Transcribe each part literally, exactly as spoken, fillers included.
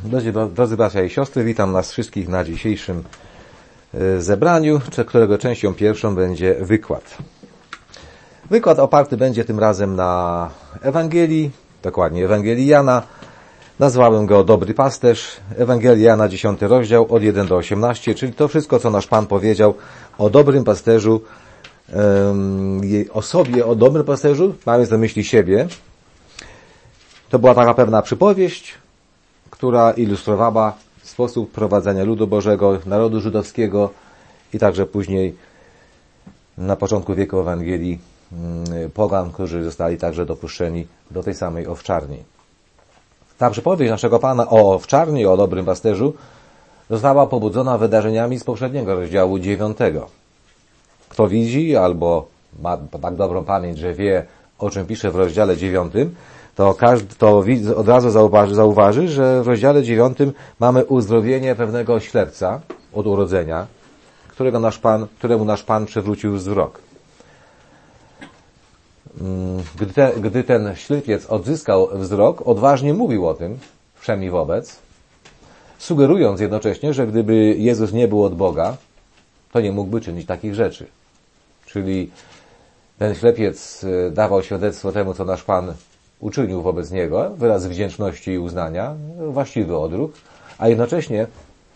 Drodzy, drodzy bracia i siostry, witam nas wszystkich na dzisiejszym zebraniu, którego częścią pierwszą będzie wykład. Wykład oparty będzie tym razem na Ewangelii, dokładnie Ewangelii Jana. Nazwałem go Dobry Pasterz. Ewangelia Jana, dziesiąty rozdział, od pierwszego do osiemnastego, czyli to wszystko, co nasz Pan powiedział o dobrym pasterzu, o sobie, o dobrym pasterzu, mając na myśli siebie. To była taka pewna przypowieść, która ilustrowała sposób prowadzenia ludu Bożego, narodu żydowskiego i także później na początku wieku Ewangelii pogan, którzy zostali także dopuszczeni do tej samej owczarni. Ta przypowieść naszego Pana o owczarni, o dobrym pasterzu została pobudzona wydarzeniami z poprzedniego rozdziału dziewiątego. Kto widzi albo ma tak dobrą pamięć, że wie, o czym pisze w rozdziale dziewiątym, to każdy to od razu zauważy, zauważy, że w rozdziale dziewiątym mamy uzdrowienie pewnego ślepca od urodzenia, którego nasz Pan, któremu nasz Pan przywrócił wzrok. Gdy, te, gdy ten ślepiec odzyskał wzrok, odważnie mówił o tym, wszemi wobec, sugerując jednocześnie, że gdyby Jezus nie był od Boga, to nie mógłby czynić takich rzeczy. Czyli ten ślepiec dawał świadectwo temu, co nasz Pan uczynił wobec niego, wyraz wdzięczności i uznania, właściwy odruch, a jednocześnie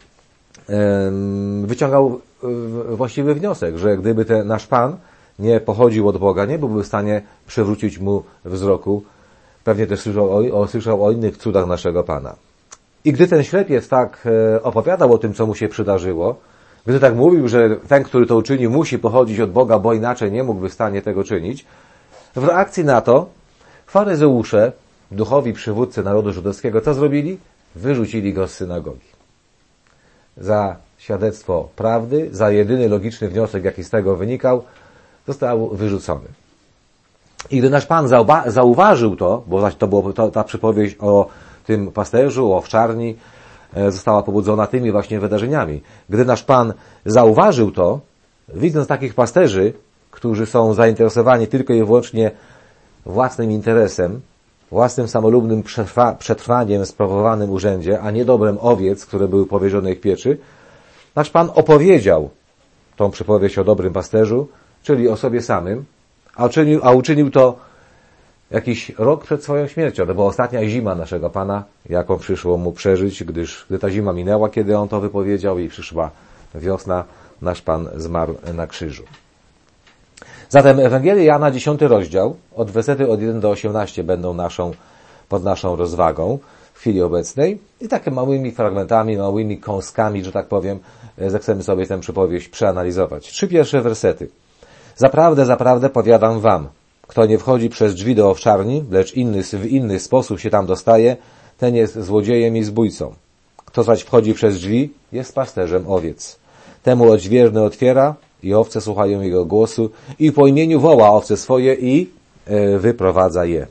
wyciągał właściwy wniosek, że gdyby ten nasz Pan nie pochodził od Boga, nie byłby w stanie przywrócić mu wzroku. Pewnie też słyszał o, słyszał o innych cudach naszego Pana. I gdy ten ślepiec tak opowiadał o tym, co mu się przydarzyło, gdy tak mówił, że ten, który to uczynił, musi pochodzić od Boga, bo inaczej nie mógłby w stanie tego czynić, w reakcji na to faryzeusze, duchowi przywódcy narodu żydowskiego, co zrobili? Wyrzucili go z synagogi. Za świadectwo prawdy, za jedyny logiczny wniosek, jaki z tego wynikał, został wyrzucony. I gdy nasz Pan zauwa- zauważył to, bo to była to, ta przypowieść o tym pasterzu, o owczarni, e, została pobudzona tymi właśnie wydarzeniami. Gdy nasz Pan zauważył to, widząc takich pasterzy, którzy są zainteresowani tylko i wyłącznie własnym interesem, własnym samolubnym przetrwa- przetrwaniem w sprawowanym urzędzie, a nie dobrem owiec, które były powierzone ich pieczy, nasz Pan opowiedział tą przypowieść o dobrym pasterzu, czyli o sobie samym, a uczynił, a uczynił to jakiś rok przed swoją śmiercią. To była ostatnia zima naszego Pana, jaką przyszło mu przeżyć, gdyż gdy ta zima minęła, kiedy on to wypowiedział i przyszła wiosna, nasz Pan zmarł na krzyżu. Zatem Ewangelia Jana, dziesiąty rozdział, od wersety od pierwszego do osiemnastego będą naszą, pod naszą rozwagą w chwili obecnej i takie małymi fragmentami, małymi kąskami, że tak powiem, zechcemy sobie tę przypowieść przeanalizować. Trzy pierwsze wersety. Zaprawdę, zaprawdę powiadam wam, kto nie wchodzi przez drzwi do owczarni, lecz inny, w inny sposób się tam dostaje, ten jest złodziejem i zbójcą. Kto zaś wchodzi przez drzwi, jest pasterzem owiec. Temu odźwierny otwiera i owce słuchają jego głosu i po imieniu woła owce swoje i e, wyprowadza je.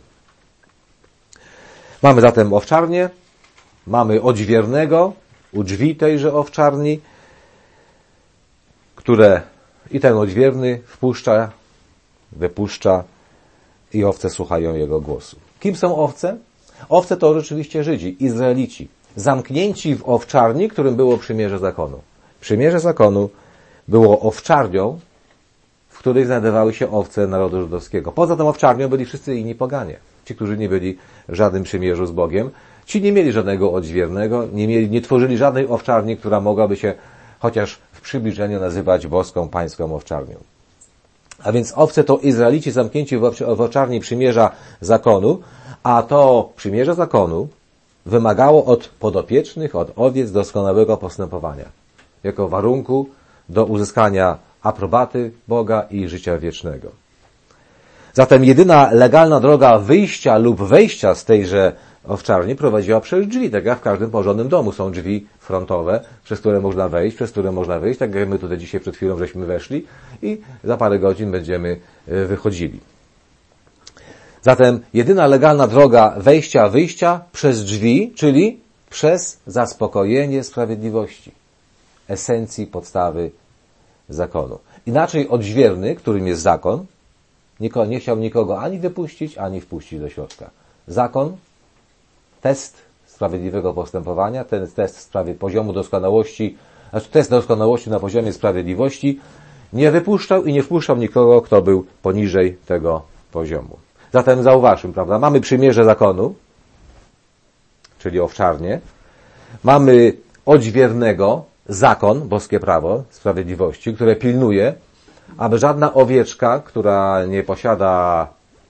Mamy zatem owczarnię, mamy odźwiernego u drzwi tejże owczarni, które i ten odźwierny wpuszcza, wypuszcza i owce słuchają jego głosu. Kim są owce? Owce to rzeczywiście Żydzi, Izraelici, zamknięci w owczarni, którym było przymierze zakonu. Przymierze zakonu było owczarnią, w której znajdowały się owce narodu żydowskiego. Poza tą owczarnią byli wszyscy inni poganie. Ci, którzy nie byli w żadnym przymierzu z Bogiem. Ci nie mieli żadnego odźwiernego, nie mieli, nie tworzyli żadnej owczarni, która mogłaby się chociaż w przybliżeniu nazywać boską, pańską owczarnią. A więc owce to Izraelici zamknięci w owczarni przymierza zakonu, a to przymierze zakonu wymagało od podopiecznych, od owiec doskonałego postępowania. Jako warunku do uzyskania aprobaty Boga i życia wiecznego. Zatem jedyna legalna droga wyjścia lub wejścia z tejże owczarni prowadziła przez drzwi, tak jak w każdym porządnym domu są drzwi frontowe, przez które można wejść, przez które można wyjść, tak jak my tutaj dzisiaj przed chwilą żeśmy weszli i za parę godzin będziemy wychodzili. Zatem jedyna legalna droga wejścia, wyjścia przez drzwi, czyli przez zaspokojenie sprawiedliwości, esencji, podstawy zakonu. Inaczej odźwierny, którym jest zakon, nie chciał nikogo ani wypuścić, ani wpuścić do środka. Zakon, test sprawiedliwego postępowania, ten test w sprawie poziomu doskonałości, znaczy test doskonałości na poziomie sprawiedliwości, nie wypuszczał i nie wpuszczał nikogo, kto był poniżej tego poziomu. Zatem zauważmy, prawda, mamy przymierze zakonu, czyli owczarnię, mamy odźwiernego zakon, boskie prawo sprawiedliwości, które pilnuje, aby żadna owieczka, która nie posiada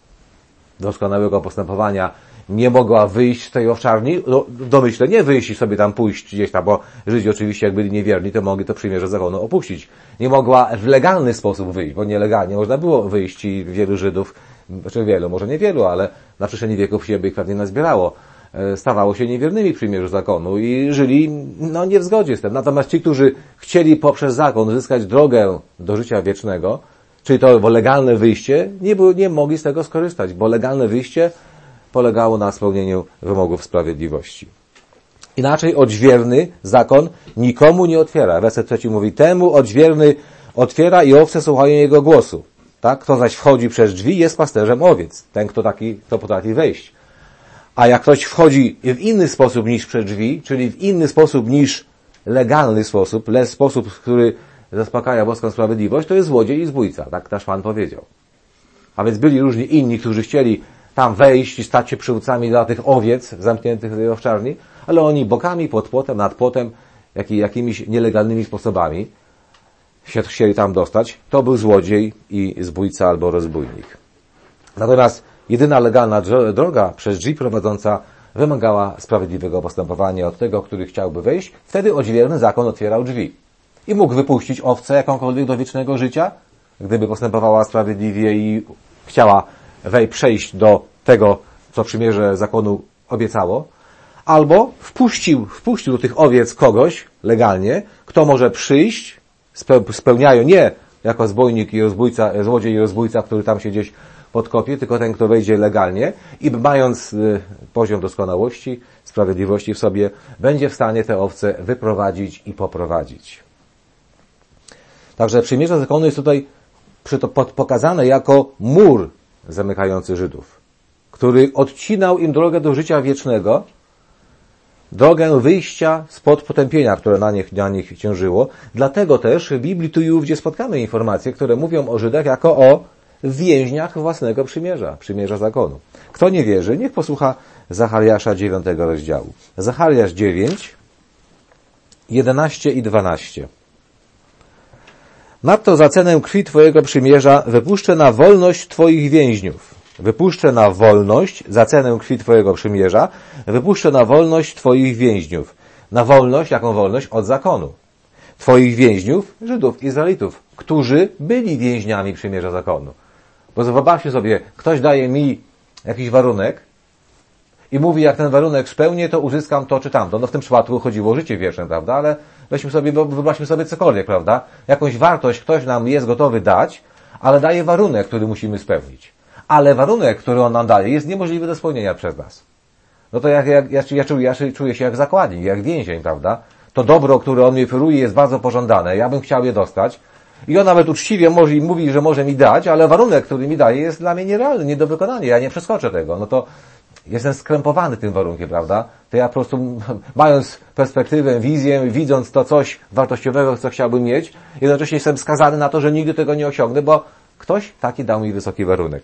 doskonałego postępowania, nie mogła wyjść z tej owczarni, no, domyślę, nie wyjść i sobie tam pójść gdzieś tam, bo Żydzi oczywiście jak byli niewierni, to mogli to przymierze zakonu opuścić. Nie mogła w legalny sposób wyjść, bo nielegalnie można było wyjść i wielu Żydów, znaczy wielu, może nie wielu, ale na przestrzeni wieków się by ich pewnie nazbierało, stawało się niewiernymi w przymierzu zakonu i żyli no, nie w zgodzie z tym. Natomiast ci, którzy chcieli poprzez zakon uzyskać drogę do życia wiecznego, czyli to legalne wyjście, nie, było, nie mogli z tego skorzystać, bo legalne wyjście polegało na spełnieniu wymogów sprawiedliwości. Inaczej odźwierny zakon nikomu nie otwiera. Werset trzeci mówi, temu odźwierny otwiera i owce słuchają jego głosu. Tak? Kto zaś wchodzi przez drzwi, jest pasterzem owiec. Ten, kto taki, kto potrafi wejść. A jak ktoś wchodzi w inny sposób niż przez drzwi, czyli w inny sposób niż legalny sposób, lecz sposób, który zaspokaja boską sprawiedliwość, to jest złodziej i zbójca. Tak nasz Pan powiedział. A więc byli różni inni, którzy chcieli tam wejść i stać się przywódcami dla tych owiec zamkniętych w tej owczarni, ale oni bokami, pod płotem, nad płotem, jak i jakimiś nielegalnymi sposobami się chcieli tam dostać. To był złodziej i zbójca albo rozbójnik. Natomiast jedyna legalna droga przez drzwi prowadząca wymagała sprawiedliwego postępowania od tego, który chciałby wejść. Wtedy odźwierny zakon otwierał drzwi i mógł wypuścić owcę jakąkolwiek do wiecznego życia, gdyby postępowała sprawiedliwie i chciała wej przejść do tego, co przymierze zakonu obiecało, albo wpuścił, wpuścił do tych owiec kogoś legalnie, kto może przyjść, spełniają nie jako zbójnik i rozbójca, złodziej i rozbójca, który tam się gdzieś podkopie, tylko ten, kto wejdzie legalnie i mając poziom doskonałości, sprawiedliwości w sobie, będzie w stanie te owce wyprowadzić i poprowadzić. Także przymierze zakonu jest tutaj pokazane jako mur zamykający Żydów, który odcinał im drogę do życia wiecznego, drogę wyjścia spod potępienia, które na nich, na nich ciążyło. Dlatego też w Biblii tu i ówdzie spotkamy informacje, które mówią o Żydach jako o więźniach własnego przymierza, przymierza zakonu. Kto nie wierzy, niech posłucha Zachariasza dziewiątego rozdziału. Zachariasz dziewięć, jedenaście i dwanaście. Nadto za cenę krwi Twojego przymierza wypuszczę na wolność Twoich więźniów. Wypuszczę na wolność, za cenę krwi Twojego przymierza, wypuszczę na wolność Twoich więźniów. Na wolność, jaką wolność? Od zakonu. Twoich więźniów, Żydów, Izraelitów, którzy byli więźniami przymierza zakonu. Bo wyobraźcie sobie, ktoś daje mi jakiś warunek i mówi, jak ten warunek spełnię, to uzyskam to czy tamto. No w tym przypadku chodziło o życie wieczne, prawda? Ale weźmy sobie, wyobraźmy sobie cokolwiek, prawda? Jakąś wartość ktoś nam jest gotowy dać, ale daje warunek, który musimy spełnić. Ale warunek, który on nam daje, jest niemożliwy do spełnienia przez nas. No to jak, jak, ja, ja, czuję, ja czuję się jak zakładnik, jak więzień, prawda? To dobro, które on mi oferuje, jest bardzo pożądane. Ja bym chciał je dostać. I on nawet uczciwie może i mówi, że może mi dać, ale warunek, który mi daje, jest dla mnie nierealny, nie do wykonania. Ja nie przeskoczę tego. No to jestem skrępowany tym warunkiem, prawda? To ja po prostu, mając perspektywę, wizję, widząc to coś wartościowego, co chciałbym mieć, jednocześnie jestem skazany na to, że nigdy tego nie osiągnę, bo ktoś taki dał mi wysoki warunek.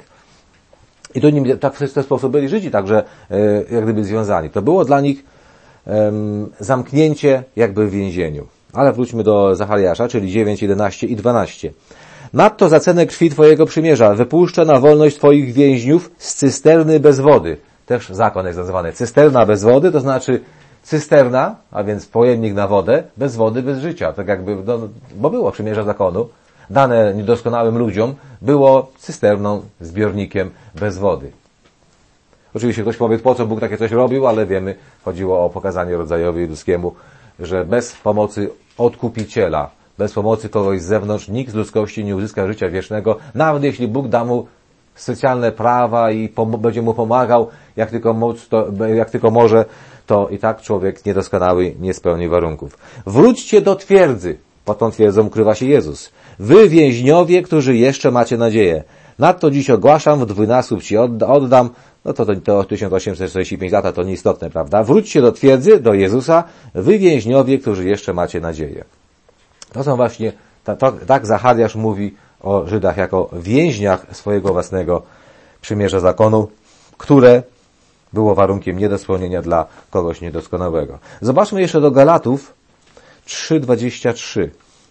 I to nim, tak w ten sposób byli Żydzi także e, jak gdyby związani. To było dla nich e, zamknięcie jakby w więzieniu. Ale wróćmy do Zachariasza, czyli dziewięć, jedenaście i dwanaście. Nadto za cenę krwi Twojego przymierza wypuszczę na wolność Twoich więźniów z cysterny bez wody. Też zakon jest nazywany cysterna bez wody, to znaczy cysterna, a więc pojemnik na wodę, bez wody, bez życia. Tak jakby, no, bo było przymierze zakonu, dane niedoskonałym ludziom, było cysterną, zbiornikiem bez wody. Oczywiście ktoś powie, po co Bóg takie coś robił, ale wiemy, chodziło o pokazanie rodzajowi ludzkiemu, że bez pomocy odkupiciela, bez pomocy kogoś z zewnątrz, nikt z ludzkości nie uzyska życia wiecznego, nawet jeśli Bóg da mu specjalne prawa i pom- będzie mu pomagał, jak tylko, móc, to, jak tylko może, to i tak człowiek niedoskonały nie spełni warunków. Wróćcie do twierdzy. Pod tą twierdzą ukrywa się Jezus. Wy więźniowie, którzy jeszcze macie nadzieję. Nadto dziś ogłaszam, w dwójnasób ci oddam, no to, to, to tysiąc osiemset czterdzieści pięć lata to nieistotne, prawda? Wróćcie do twierdzy, do Jezusa, wy więźniowie, którzy jeszcze macie nadzieję. To są właśnie, ta, to, tak Zachariasz mówi o Żydach jako więźniach swojego własnego przymierza zakonu, które było warunkiem nie do spełnienia dla kogoś niedoskonałego. Zobaczmy jeszcze do Galatów trzy dwadzieścia trzy.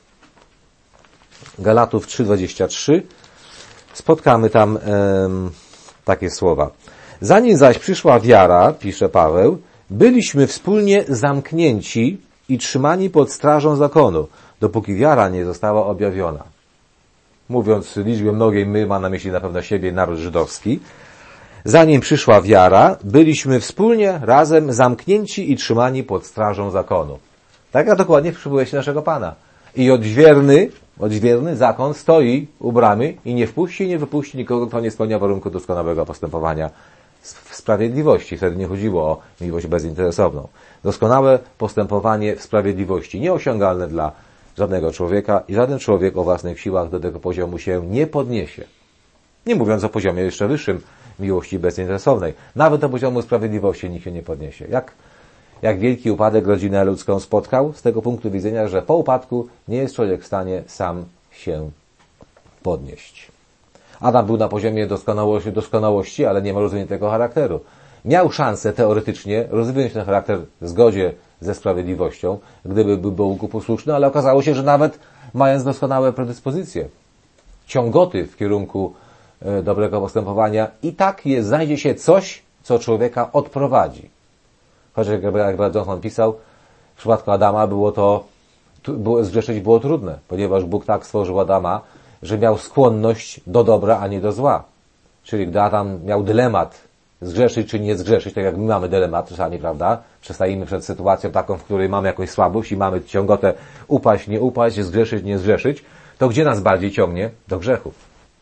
Galatów trzy dwadzieścia trzy. Spotkamy tam em, takie słowa. Zanim zaś przyszła wiara, pisze Paweł, byliśmy wspólnie zamknięci i trzymani pod strażą zakonu, dopóki wiara nie została objawiona. Mówiąc w liczbie mnogiej, my ma na myśli na pewno siebie naród żydowski. Zanim przyszła wiara, byliśmy wspólnie, razem zamknięci i trzymani pod strażą zakonu. Tak jak dokładnie w przybyłeś naszego Pana. I odźwierny, odźwierny zakon stoi u bramy i nie wpuści, nie wypuści nikogo, kto nie spełnia warunku doskonałego postępowania w sprawiedliwości. Wtedy nie chodziło o miłość bezinteresowną. Doskonałe postępowanie w sprawiedliwości, nieosiągalne dla żadnego człowieka i żaden człowiek o własnych siłach do tego poziomu się nie podniesie. Nie mówiąc o poziomie jeszcze wyższym miłości bezinteresownej. Nawet do poziomu sprawiedliwości nikt się nie podniesie. Jak, jak wielki upadek rodzinę ludzką spotkał z tego punktu widzenia, że po upadku nie jest człowiek w stanie sam się podnieść. Adam był na poziomie doskonałości, doskonałości, ale nie ma rozwiniętego charakteru. Miał szansę teoretycznie rozwinąć ten charakter w zgodzie ze sprawiedliwością, gdyby był Bogu posłuszny, ale okazało się, że nawet mając doskonałe predyspozycje, ciągoty w kierunku e, dobrego postępowania, i tak jest, znajdzie się coś, co człowieka odprowadzi. Chociaż jak Brad Johnson pisał, w przypadku Adama było to, było, zgrzeszyć było trudne, ponieważ Bóg tak stworzył Adama, że miał skłonność do dobra, a nie do zła. Czyli gdy Adam miał dylemat, zgrzeszyć czy nie zgrzeszyć, tak jak my mamy dylemat czasami, prawda? Przestajemy przed sytuacją taką, w której mamy jakąś słabość i mamy ciągotę upaść, nie upaść, zgrzeszyć, nie zgrzeszyć, to gdzie nas bardziej ciągnie? Do grzechu.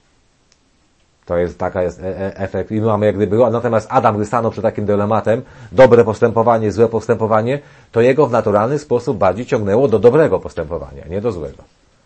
To jest taka jest efekt. I my mamy jak gdyby, natomiast Adam, gdy stanął przed takim dylematem, dobre postępowanie, złe postępowanie, to jego w naturalny sposób bardziej ciągnęło do dobrego postępowania, nie do złego.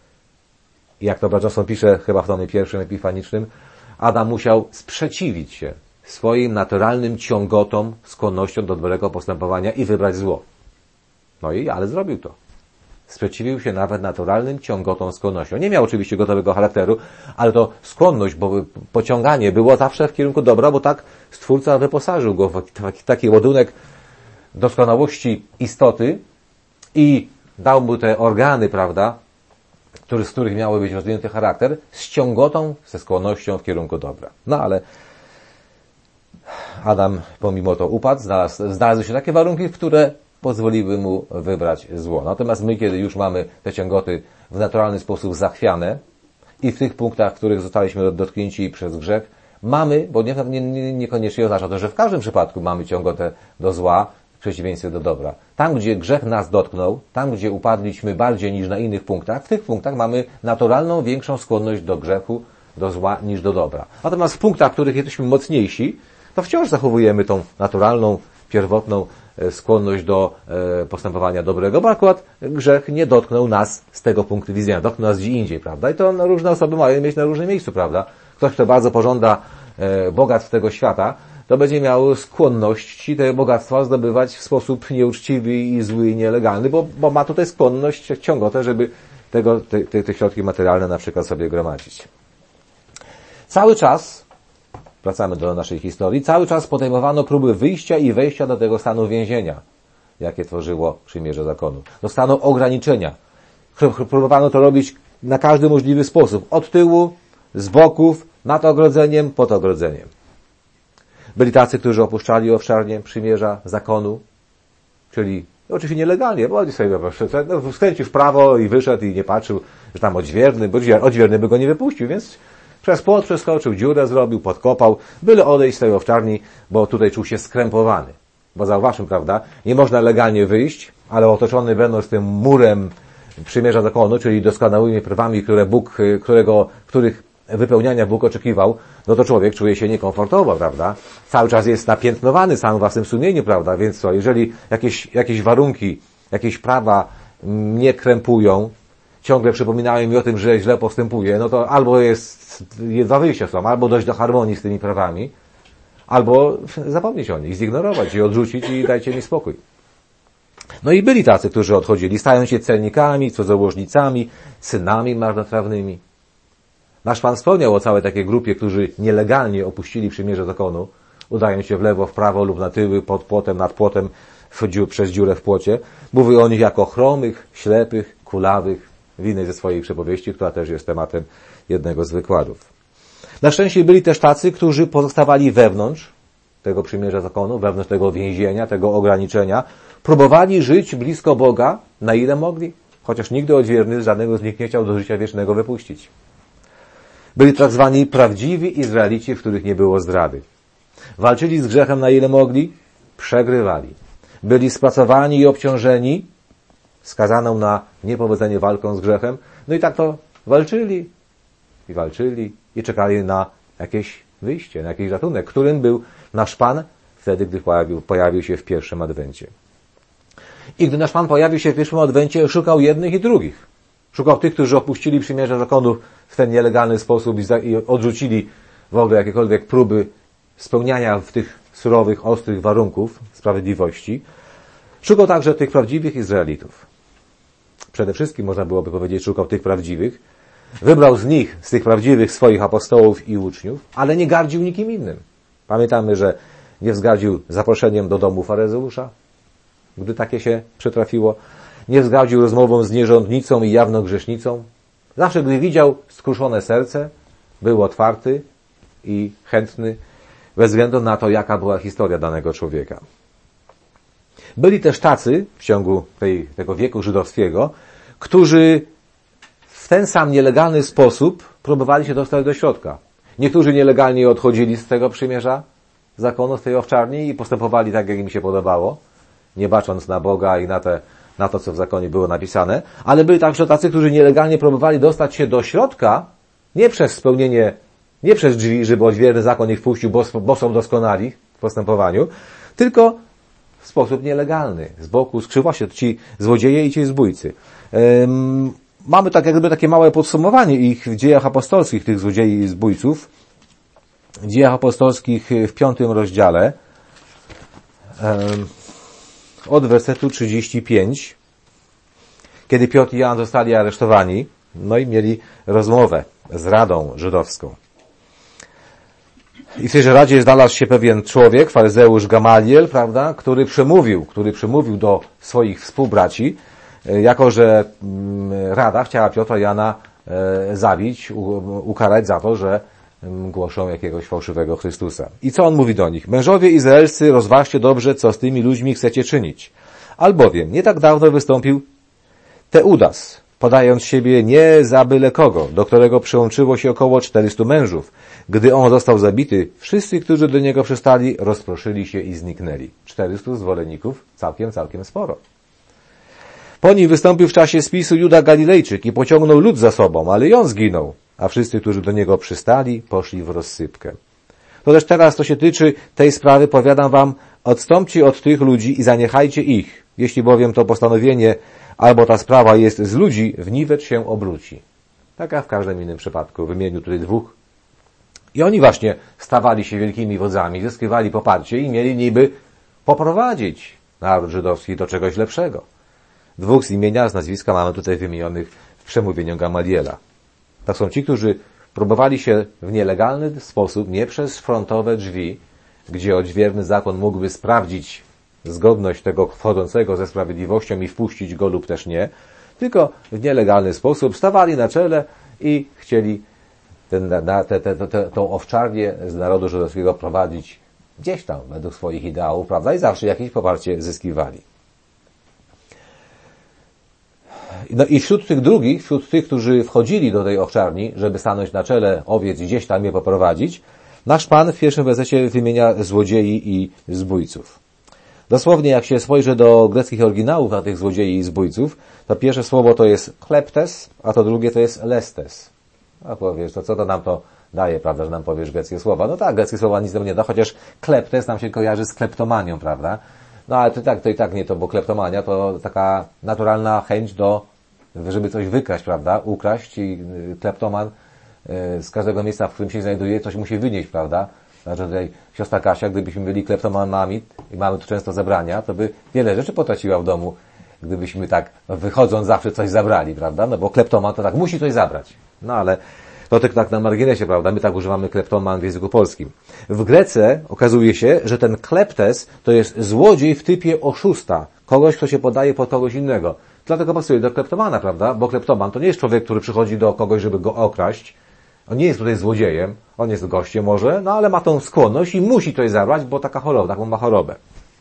I jak to Brad Johnson pisze, chyba w tomie pierwszym epifanicznym, Adam musiał sprzeciwić się swoim naturalnym ciągotom, skłonnościom do dobrego postępowania i wybrać zło. No i, ale zrobił to. Sprzeciwił się nawet naturalnym ciągotom, skłonnościom. Nie miał oczywiście gotowego charakteru, ale to skłonność, bo pociąganie było zawsze w kierunku dobra, bo tak Stwórca wyposażył go w taki ładunek doskonałości istoty i dał mu te organy, prawda, który, z których miały być rozwinięty charakter, z ciągotą, ze skłonnością w kierunku dobra. No ale Adam pomimo to upadł, znalazł, znalazły się takie warunki, które pozwoliły mu wybrać zło. Natomiast my, kiedy już mamy te ciągoty w naturalny sposób zachwiane i w tych punktach, w których zostaliśmy dotknięci przez grzech, mamy, bo nie, nie, niekoniecznie oznacza to, że w każdym przypadku mamy ciągotę do zła, w przeciwieństwie do dobra. Tam, gdzie grzech nas dotknął, tam, gdzie upadliśmy bardziej niż na innych punktach, w tych punktach mamy naturalną, większą skłonność do grzechu, do zła niż do dobra. Natomiast w punktach, w których jesteśmy mocniejsi, to wciąż zachowujemy tą naturalną, pierwotną skłonność do postępowania dobrego, bo akurat grzech nie dotknął nas z tego punktu widzenia, dotknął nas gdzie indziej, prawda? I to różne osoby mają mieć na różnym miejscu, prawda? Ktoś, kto bardzo pożąda bogactw tego świata, to będzie miał skłonność te bogactwa zdobywać w sposób nieuczciwy i zły i nielegalny, bo, bo ma tutaj skłonność ciągotę, żeby tego, te, te, te środki materialne na przykład sobie gromadzić. Cały czas, wracamy do naszej historii, cały czas podejmowano próby wyjścia i wejścia do tego stanu więzienia, jakie tworzyło przymierze zakonu. Do stanu ograniczenia. Próbowano to robić na każdy możliwy sposób. Od tyłu, z boków, nad ogrodzeniem, pod ogrodzeniem. Byli tacy, którzy opuszczali owszarnię przymierza zakonu, czyli oczywiście nielegalnie, bo sobie no, skręcił w prawo i wyszedł i nie patrzył, że tam odźwierny, bo odźwierny by go nie wypuścił, więc przez płot przeskoczył, dziurę zrobił, podkopał, byle odejść z tej owczarni, bo tutaj czuł się skrępowany. Bo zauważmy, prawda, nie można legalnie wyjść, ale otoczony będąc tym murem przymierza zakonu, czyli doskonałymi prawami, które Bóg, którego, których wypełniania Bóg oczekiwał, no to człowiek czuje się niekomfortowo, prawda? Cały czas jest napiętnowany sam w własnym sumieniu, prawda? Więc co, jeżeli jakieś, jakieś warunki, jakieś prawa mnie krępują, ciągle przypominają mi o tym, że źle postępuje, no to albo jest, dwa wyjścia są, albo dojść do harmonii z tymi prawami, albo zapomnieć o nich, zignorować i odrzucić i dajcie mi spokój. No i byli tacy, którzy odchodzili, stając się celnikami, cudzołożnicami, synami marnotrawnymi. Nasz Pan wspomniał o całej takiej grupie, którzy nielegalnie opuścili przymierze zakonu, udając się w lewo, w prawo lub na tyły, pod płotem, nad płotem, przez dziurę w płocie. Mówi o nich jako chromych, ślepych, kulawych, w innej ze swojej przypowieści, która też jest tematem jednego z wykładów. Na szczęście byli też tacy, którzy pozostawali wewnątrz tego przymierza zakonu, wewnątrz tego więzienia, tego ograniczenia, próbowali żyć blisko Boga, na ile mogli, chociaż nigdy odwierny żadnego z nich nie chciał do życia wiecznego wypuścić. Byli tak zwani prawdziwi Izraelici, w których nie było zdrady. Walczyli z grzechem na ile mogli, przegrywali. Byli spracowani i obciążeni, skazaną na niepowodzenie walką z grzechem, no i tak to walczyli i walczyli i czekali na jakieś wyjście, na jakiś ratunek, którym był nasz Pan wtedy, gdy pojawił, pojawił się w pierwszym adwencie. I gdy nasz Pan pojawił się w pierwszym adwencie, szukał jednych i drugich. Szukał tych, którzy opuścili przymierze zakonu w ten nielegalny sposób i odrzucili w ogóle jakiekolwiek próby spełniania w tych surowych, ostrych warunków sprawiedliwości. Szukał także tych prawdziwych Izraelitów. Przede wszystkim, można byłoby powiedzieć, szukał tych prawdziwych. Wybrał z nich, z tych prawdziwych, swoich apostołów i uczniów, ale nie gardził nikim innym. Pamiętamy, że nie wzgardził zaproszeniem do domu faryzeusza, gdy takie się przytrafiło. Nie wzgardził rozmową z nierządnicą i jawną grzesznicą. Zawsze, gdy widział skruszone serce, był otwarty i chętny, bez względu na to, jaka była historia danego człowieka. Byli też tacy w ciągu tej, tego wieku żydowskiego, którzy w ten sam nielegalny sposób próbowali się dostać do środka. Niektórzy nielegalnie odchodzili z tego przymierza zakonu, z tej owczarni i postępowali tak, jak im się podobało, nie bacząc na Boga i na, te, na to, co w zakonie było napisane, ale byli także tacy, którzy nielegalnie próbowali dostać się do środka, nie przez spełnienie, nie przez drzwi, żeby odwierny zakon ich wpuścił, bo, bo są doskonali w postępowaniu, tylko w sposób nielegalny, z boku, z właśnie ci złodzieje i ci zbójcy. Um, mamy tak jakby takie małe podsumowanie ich w dziejach apostolskich, tych złodziei i zbójców. W dziejach apostolskich w piątym rozdziale, um, od wersetu trzydzieści pięć, kiedy Piotr i Jan zostali aresztowani, no i mieli rozmowę z Radą Żydowską. I w tej Radzie znalazł się pewien człowiek, faryzeusz Gamaliel, prawda, który przemówił, który przemówił do swoich współbraci, jako że Rada chciała Piotra i Jana zabić, ukarać za to, że głoszą jakiegoś fałszywego Chrystusa. I co on mówi do nich? Mężowie izraelscy, rozważcie dobrze, co z tymi ludźmi chcecie czynić. Albowiem nie tak dawno wystąpił Teudas, podając siebie nie za byle kogo, do którego przyłączyło się około czterystu mężów. Gdy on został zabity, wszyscy, którzy do niego przystali, rozproszyli się i zniknęli. czterystu zwolenników, całkiem, całkiem sporo. Po nim wystąpił w czasie spisu Juda Galilejczyk i pociągnął lud za sobą, ale i on zginął, a wszyscy, którzy do niego przystali, poszli w rozsypkę. To też teraz, co się tyczy tej sprawy, powiadam wam, odstąpcie od tych ludzi i zaniechajcie ich, jeśli bowiem to postanowienie albo ta sprawa jest z ludzi, w niwecz się obróci. Tak jak w każdym innym przypadku. Wymienił tutaj dwóch. I oni właśnie stawali się wielkimi wodzami, zyskiwali poparcie i mieli niby poprowadzić naród żydowski do czegoś lepszego. Dwóch z imienia, z nazwiska mamy tutaj wymienionych w przemówieniu Gamaliela. To są ci, którzy próbowali się w nielegalny sposób, nie przez frontowe drzwi, gdzie odźwierny zakon mógłby sprawdzić zgodność tego wchodzącego ze sprawiedliwością i wpuścić go lub też nie, tylko w nielegalny sposób stawali na czele i chcieli ten, te, te, te, tą owczarnię z narodu żydowskiego prowadzić gdzieś tam według swoich ideałów, prawda? I zawsze jakieś poparcie zyskiwali. No i wśród tych drugich, wśród tych, którzy wchodzili do tej owczarni, żeby stanąć na czele owiec i gdzieś tam je poprowadzić, nasz Pan w pierwszym wersecie wymienia złodziei i zbójców. Dosłownie, jak się spojrzy do greckich oryginałów na tych złodziei i zbójców, to pierwsze słowo to jest kleptes, a to drugie to jest lestes. A powiesz, to co to nam to daje, prawda, że nam powiesz greckie słowa? No tak, greckie słowa nic nam nie da, chociaż kleptes nam się kojarzy z kleptomanią, prawda? No ale to i tak, to i tak nie to, bo kleptomania to taka naturalna chęć do żeby coś wykraść, prawda, ukraść i kleptoman z każdego miejsca, w którym się znajduje, coś musi wynieść, prawda. Znaczy tutaj siostra Kasia, gdybyśmy byli kleptomanami i mamy tu często zebrania, to by wiele rzeczy potraciła w domu, gdybyśmy tak wychodząc zawsze coś zabrali, prawda, no bo kleptoman to tak musi coś zabrać. No ale to tylko tak na marginesie, prawda, my tak używamy kleptoman w języku polskim. W Grece okazuje się, że ten kleptes to jest złodziej w typie oszusta, kogoś, kto się podaje pod kogoś innego. Dlatego pasuje do kleptomana, prawda, bo kleptoman to nie jest człowiek, który przychodzi do kogoś, żeby go okraść. On nie jest tutaj złodziejem, on jest gościem może, no ale ma tą skłonność i musi coś zabrać, bo taka choroba, taką ma chorobę.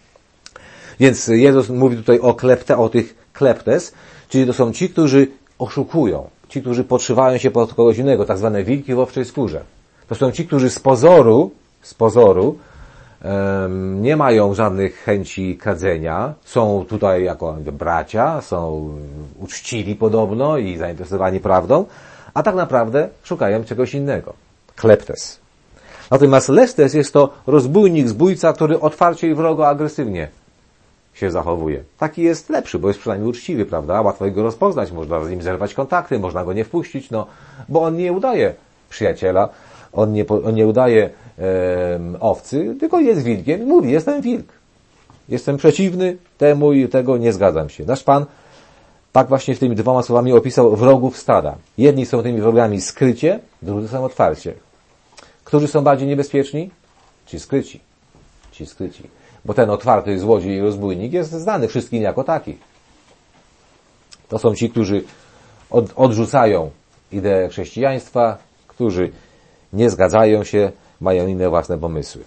Więc Jezus mówi tutaj o klepte, o tych kleptes, czyli to są ci, którzy oszukują, ci, którzy podszywają się pod kogoś innego, tak zwane wilki w owczej skórze. To są ci, którzy z pozoru, z pozoru um, nie mają żadnych chęci kradzenia, są tutaj jako bracia, są uczciwi podobno i zainteresowani prawdą, a tak naprawdę szukają czegoś innego. Kleptes. Natomiast lestes jest to rozbójnik, zbójca, który otwarcie i wrogo, agresywnie się zachowuje. Taki jest lepszy, bo jest przynajmniej uczciwy, prawda? Łatwo go rozpoznać, można z nim zerwać kontakty, można go nie wpuścić, no, bo on nie udaje przyjaciela, on nie, on nie udaje e, owcy, tylko jest wilkiem i mówi, jestem wilk. Jestem przeciwny temu i tego nie zgadzam się. Nasz Pan tak właśnie tymi dwoma słowami opisał wrogów stada. Jedni są tymi wrogami skrycie, drudzy są otwarcie. Którzy są bardziej niebezpieczni? Ci skryci. Ci skryci. Bo ten otwarty złodziej i rozbójnik jest znany wszystkim jako taki. To są ci, którzy od, odrzucają ideę chrześcijaństwa, którzy nie zgadzają się, mają inne własne pomysły.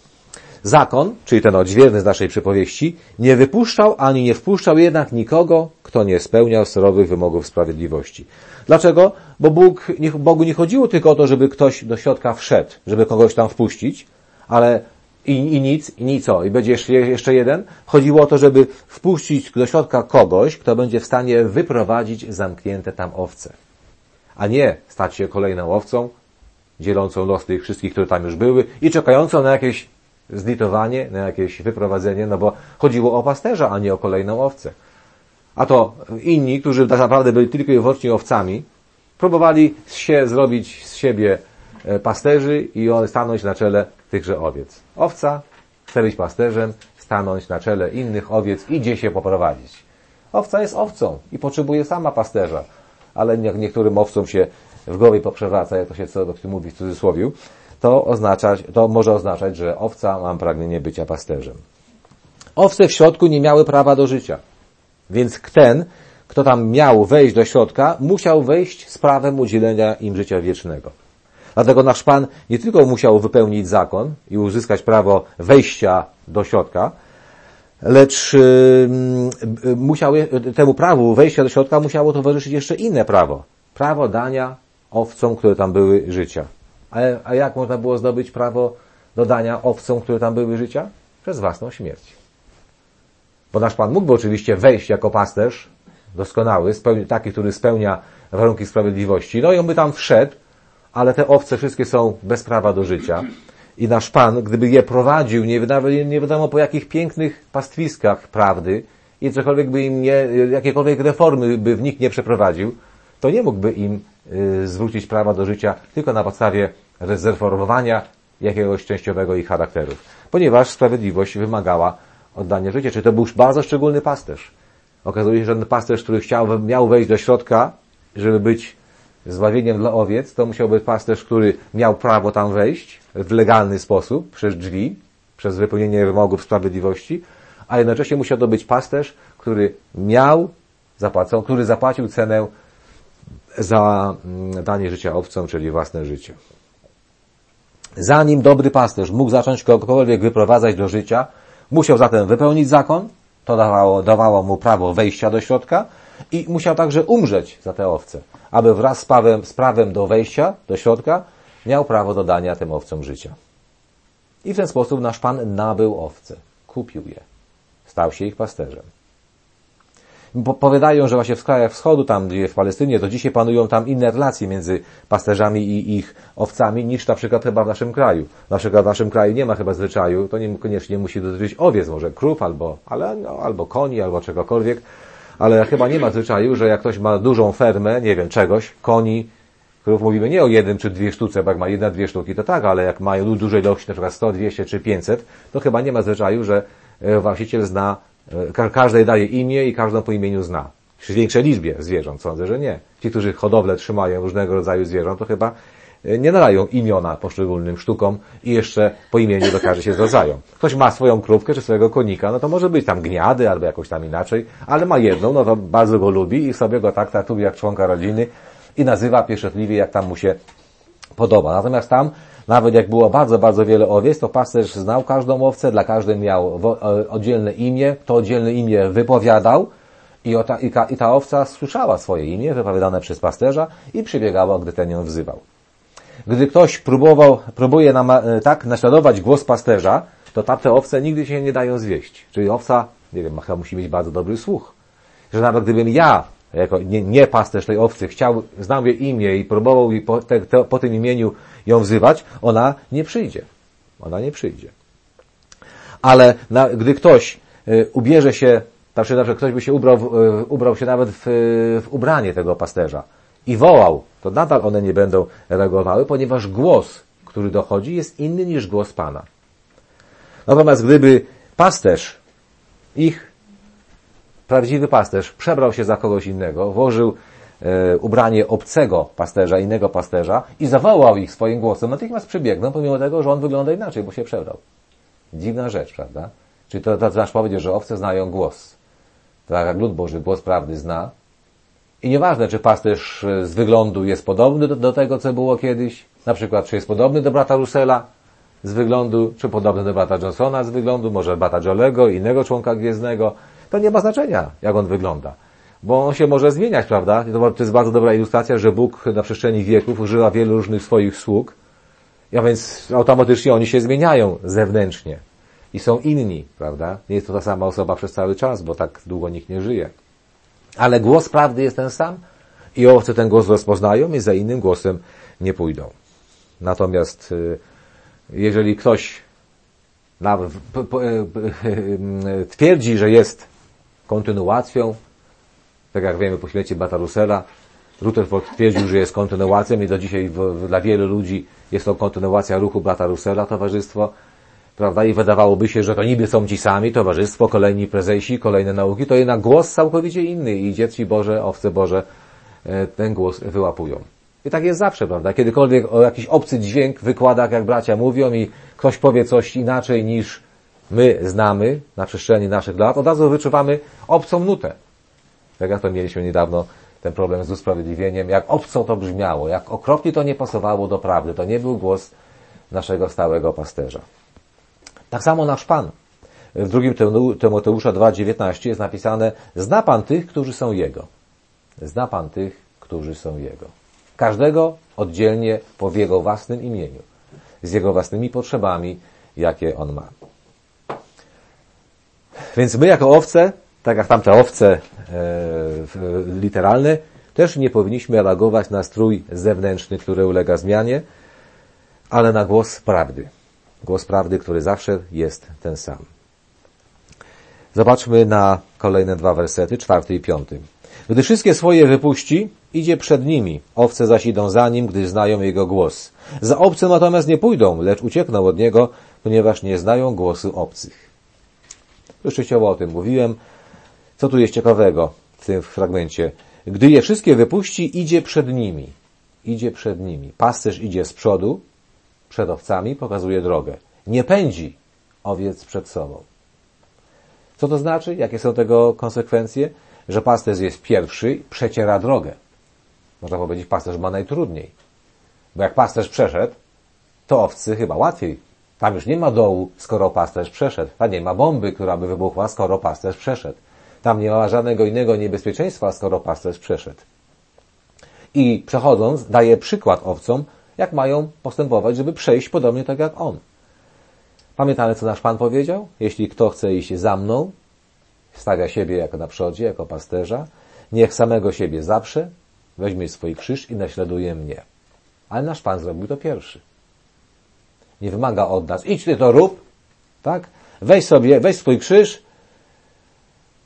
Zakon, czyli ten odźwierny z naszej przypowieści, nie wypuszczał ani nie wpuszczał jednak nikogo, kto nie spełniał surowych wymogów sprawiedliwości. Dlaczego? Bo Bóg, nie, Bogu nie chodziło tylko o to, żeby ktoś do środka wszedł, żeby kogoś tam wpuścić, ale i, i nic, i nic co? I będzie jeszcze, jeszcze jeden? Chodziło o to, żeby wpuścić do środka kogoś, kto będzie w stanie wyprowadzić zamknięte tam owce. A nie stać się kolejną owcą, dzielącą los tych wszystkich, które tam już były i czekającą na jakieś zlitowanie, na jakieś wyprowadzenie, no bo chodziło o pasterza, a nie o kolejną owcę. A to inni, którzy tak naprawdę byli tylko i wyłącznie owcami, próbowali się zrobić z siebie pasterzy i on stanąć na czele tychże owiec. Owca chce być pasterzem, stanąć na czele innych owiec i gdzie się poprowadzić. Owca jest owcą i potrzebuje sama pasterza, ale jak niektórym owcom się w głowie poprzewraca, jak to się co mówi w cudzysłowiu, to oznaczać, to może oznaczać, że owca ma pragnienie bycia pasterzem. Owce w środku nie miały prawa do życia. Więc ten, kto tam miał wejść do środka, musiał wejść z prawem udzielenia im życia wiecznego. Dlatego nasz Pan nie tylko musiał wypełnić zakon i uzyskać prawo wejścia do środka, lecz yy, musiał, temu prawu wejścia do środka musiało towarzyszyć jeszcze inne prawo. Prawo dania owcom, które tam były, życia. A, a jak można było zdobyć prawo do dania owcom, które tam były, życia? Przez własną śmierć. Bo nasz Pan mógłby oczywiście wejść jako pasterz doskonały, spełni, taki, który spełnia warunki sprawiedliwości. No i on by tam wszedł, ale te owce wszystkie są bez prawa do życia. I nasz Pan, gdyby je prowadził, nie, nawet nie wiadomo po jakich pięknych pastwiskach prawdy i cokolwiek by im nie, jakiekolwiek reformy by w nich nie przeprowadził, to nie mógłby im y, zwrócić prawa do życia tylko na podstawie rezerwowania jakiegoś częściowego ich charakterów. Ponieważ sprawiedliwość wymagała oddania życia. Czyli to był już bardzo szczególny pasterz. Okazuje się, że ten pasterz, który chciał, miał wejść do środka, żeby być zbawieniem dla owiec, to musiał być pasterz, który miał prawo tam wejść w legalny sposób, przez drzwi, przez wypełnienie wymogów sprawiedliwości, a jednocześnie musiał to być pasterz, który miał, zapłacą, który zapłacił cenę za danie życia owcom, czyli własne życie. Zanim dobry pasterz mógł zacząć kogokolwiek wyprowadzać do życia, musiał zatem wypełnić zakon, to dawało, dawało mu prawo wejścia do środka i musiał także umrzeć za te owce, aby wraz z prawem, z prawem do wejścia do środka miał prawo do dania tym owcom życia. I w ten sposób nasz Pan nabył owce, kupił je, stał się ich pasterzem. Powiadają, że właśnie w krajach wschodu, tam gdzie w Palestynie, to dzisiaj panują tam inne relacje między pasterzami i ich owcami niż na przykład chyba w naszym kraju. Na przykład w naszym kraju nie ma chyba zwyczaju, to niekoniecznie musi dotyczyć owiec, może krów albo, ale, no, albo koni, albo czegokolwiek, ale chyba nie ma zwyczaju, że jak ktoś ma dużą fermę, nie wiem, czegoś, koni, którów mówimy nie o jednym czy dwie sztuce, bo jak ma jedna, dwie sztuki, to tak, ale jak mają dużej ilości, na przykład sto, dwieście czy pięćset, to chyba nie ma zwyczaju, że właściciel zna, każdej daje imię i każdą po imieniu zna. Przy większej liczbie zwierząt, sądzę, że nie. Ci, którzy hodowlę trzymają różnego rodzaju zwierząt, to chyba nie nadają imiona poszczególnym sztukom i jeszcze po imieniu dokaże się zwracają. Ktoś ma swoją krówkę czy swojego konika, no to może być tam gniady albo jakoś tam inaczej, ale ma jedną, no to bardzo go lubi i sobie go tak traktuje jak członka rodziny i nazywa pieszczotliwie, jak tam mu się podoba. Natomiast tam, nawet jak było bardzo, bardzo wiele owiec, to pasterz znał każdą owcę, dla każdej miał oddzielne imię, to oddzielne imię wypowiadał i ta, i, ta, i ta owca słyszała swoje imię wypowiadane przez pasterza i przybiegała, gdy ten ją wzywał. Gdy ktoś próbował, próbuje nam, tak naśladować głos pasterza, to tamte owce nigdy się nie dają zwieść. Czyli owca, nie wiem, chyba musi mieć bardzo dobry słuch. Że nawet gdybym ja, jako nie, nie pasterz tej owcy, chciał, znał jej imię i próbował jej po, te, te, po tym imieniu ją wzywać, ona nie przyjdzie. Ona nie przyjdzie. Ale na, gdy ktoś y, ubierze się, znaczy, że ktoś by się ubrał, y, ubrał się nawet w, w ubranie tego pasterza i wołał, to nadal one nie będą reagowały, ponieważ głos, który dochodzi, jest inny niż głos Pana. Natomiast gdyby pasterz, ich prawdziwy pasterz, przebrał się za kogoś innego, włożył e, ubranie obcego pasterza, innego pasterza i zawołał ich swoim głosem, natychmiast przybiegną, pomimo tego, że on wygląda inaczej, bo się przebrał. Dziwna rzecz, prawda? Czyli to, to znasz powiedzieć, że owce znają głos. Tak jak lud Boży głos prawdy zna. I nieważne, czy pasterz z wyglądu jest podobny do, do tego, co było kiedyś, na przykład, czy jest podobny do brata Russella z wyglądu, czy podobny do brata Johnsona z wyglądu, może brata Jolego, innego członka Gwiezdnego, to nie ma znaczenia, jak on wygląda. Bo on się może zmieniać, prawda? To jest bardzo dobra ilustracja, że Bóg na przestrzeni wieków używa wielu różnych swoich sług, a więc automatycznie oni się zmieniają zewnętrznie i są inni, prawda? Nie jest to ta sama osoba przez cały czas, bo tak długo nikt nie żyje. Ale głos prawdy jest ten sam i owce ten głos rozpoznają i za innym głosem nie pójdą. Natomiast jeżeli ktoś twierdzi, że jest kontynuacją, tak jak wiemy po śmierci brata Russella, Rutherford twierdził, że jest kontynuacją i do dzisiaj w, dla wielu ludzi jest to kontynuacja ruchu brata Russella, towarzystwo, prawda? I wydawałoby się, że to niby są ci sami, towarzystwo, kolejni prezesi, kolejne nauki, to jednak głos całkowicie inny i dzieci Boże, owce Boże ten głos wyłapują. I tak jest zawsze, prawda? Kiedykolwiek o jakiś obcy dźwięk wykładach, jak bracia mówią i ktoś powie coś inaczej niż my znamy na przestrzeni naszych lat, od razu wyczuwamy obcą nutę. Tak jak to mieliśmy niedawno ten problem z usprawiedliwieniem, jak obco to brzmiało, jak okropnie to nie pasowało do prawdy. To nie był głos naszego stałego pasterza. Tak samo nasz Pan. W drugim Tymoteusza dwa dziewiętnaście jest napisane: zna Pan tych, którzy są Jego. Zna Pan tych, którzy są Jego. Każdego oddzielnie po Jego własnym imieniu. Z Jego własnymi potrzebami, jakie On ma. Więc my jako owce, tak jak tamte owce e, literalne, też nie powinniśmy reagować na strój zewnętrzny, który ulega zmianie, ale na głos prawdy. Głos prawdy, który zawsze jest ten sam. Zobaczmy na kolejne dwa wersety, czwarty i piąty. Gdy wszystkie swoje wypuści, idzie przed nimi. Owce zaś idą za nim, gdyż znają jego głos. Za obcym natomiast nie pójdą, lecz uciekną od niego, ponieważ nie znają głosu obcych. Już częściowo o tym mówiłem. Co tu jest ciekawego w tym fragmencie? Gdy je wszystkie wypuści, idzie przed nimi. Idzie przed nimi. Pasterz idzie z przodu, przed owcami, pokazuje drogę. Nie pędzi owiec przed sobą. Co to znaczy? Jakie są tego konsekwencje? Że pasterz jest pierwszy, przeciera drogę. Można powiedzieć, pasterz ma najtrudniej. Bo jak pasterz przeszedł, to owcy chyba łatwiej. Tam już nie ma dołu, skoro pasterz przeszedł. Tam nie ma bomby, która by wybuchła, skoro pasterz przeszedł. Tam nie ma żadnego innego niebezpieczeństwa, skoro pasterz przeszedł. I przechodząc, daje przykład owcom, jak mają postępować, żeby przejść podobnie tak jak on. Pamiętamy, co nasz Pan powiedział? Jeśli kto chce iść za mną, stawia siebie jako na przodzie, jako pasterza, niech samego siebie zaprze, weźmie swój krzyż i naśladuje mnie. Ale nasz Pan zrobił to pierwszy. Nie wymaga od nas, idź ty to rób, tak? Weź sobie, weź swój krzyż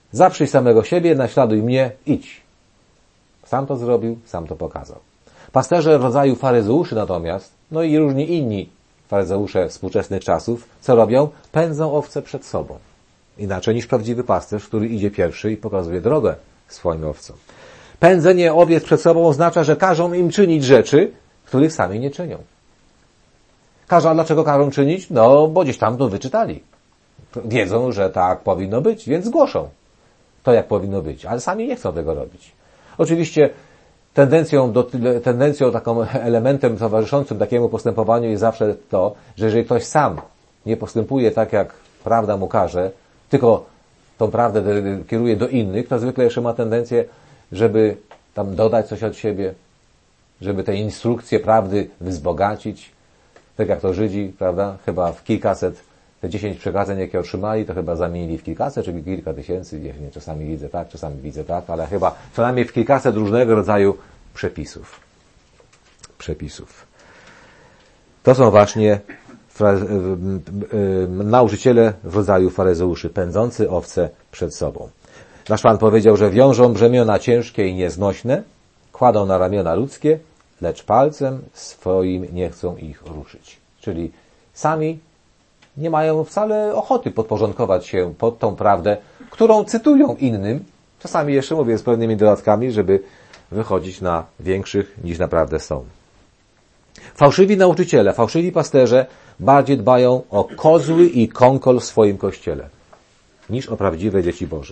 Zaprzyj samego siebie, naśladuj mnie, idź. Sam to zrobił, sam to pokazał. Pasterze w rodzaju faryzeuszy natomiast, no i różni inni faryzeusze współczesnych czasów, co robią? Pędzą owce przed sobą. Inaczej niż prawdziwy pasterz, który idzie pierwszy i pokazuje drogę swoim owcom. Pędzenie owiec przed sobą oznacza, że każą im czynić rzeczy, których sami nie czynią. Każą, dlaczego każą czynić? No, bo gdzieś tam to wyczytali. Wiedzą, że tak powinno być, więc głoszą to, jak powinno być, ale sami nie chcą tego robić. Oczywiście tendencją, do, tendencją taką elementem towarzyszącym takiemu postępowaniu jest zawsze to, że jeżeli ktoś sam nie postępuje tak, jak prawda mu każe, tylko tą prawdę kieruje do innych, to zwykle jeszcze ma tendencję, żeby tam dodać coś od siebie, żeby te instrukcje prawdy wzbogacić. Tak jak to Żydzi, prawda? Chyba w kilkaset, te dziesięć przykazań, jakie otrzymali, to chyba zamienili w kilkaset, czy kilka tysięcy, nie, nie, czasami widzę tak, czasami widzę tak, ale chyba co najmniej w kilkaset różnego rodzaju przepisów. Przepisów. To są właśnie nauczyciele w rodzaju faryzeuszy, pędzący owce przed sobą. Nasz Pan powiedział, że wiążą brzemiona ciężkie i nieznośne, kładą na ramiona ludzkie, lecz palcem swoim nie chcą ich ruszyć. Czyli sami nie mają wcale ochoty podporządkować się pod tą prawdę, którą cytują innym, czasami jeszcze mówię z pewnymi dodatkami, żeby wychodzić na większych niż naprawdę są. Fałszywi nauczyciele, fałszywi pasterze bardziej dbają o kozły i konkol w swoim kościele niż o prawdziwe dzieci Boże.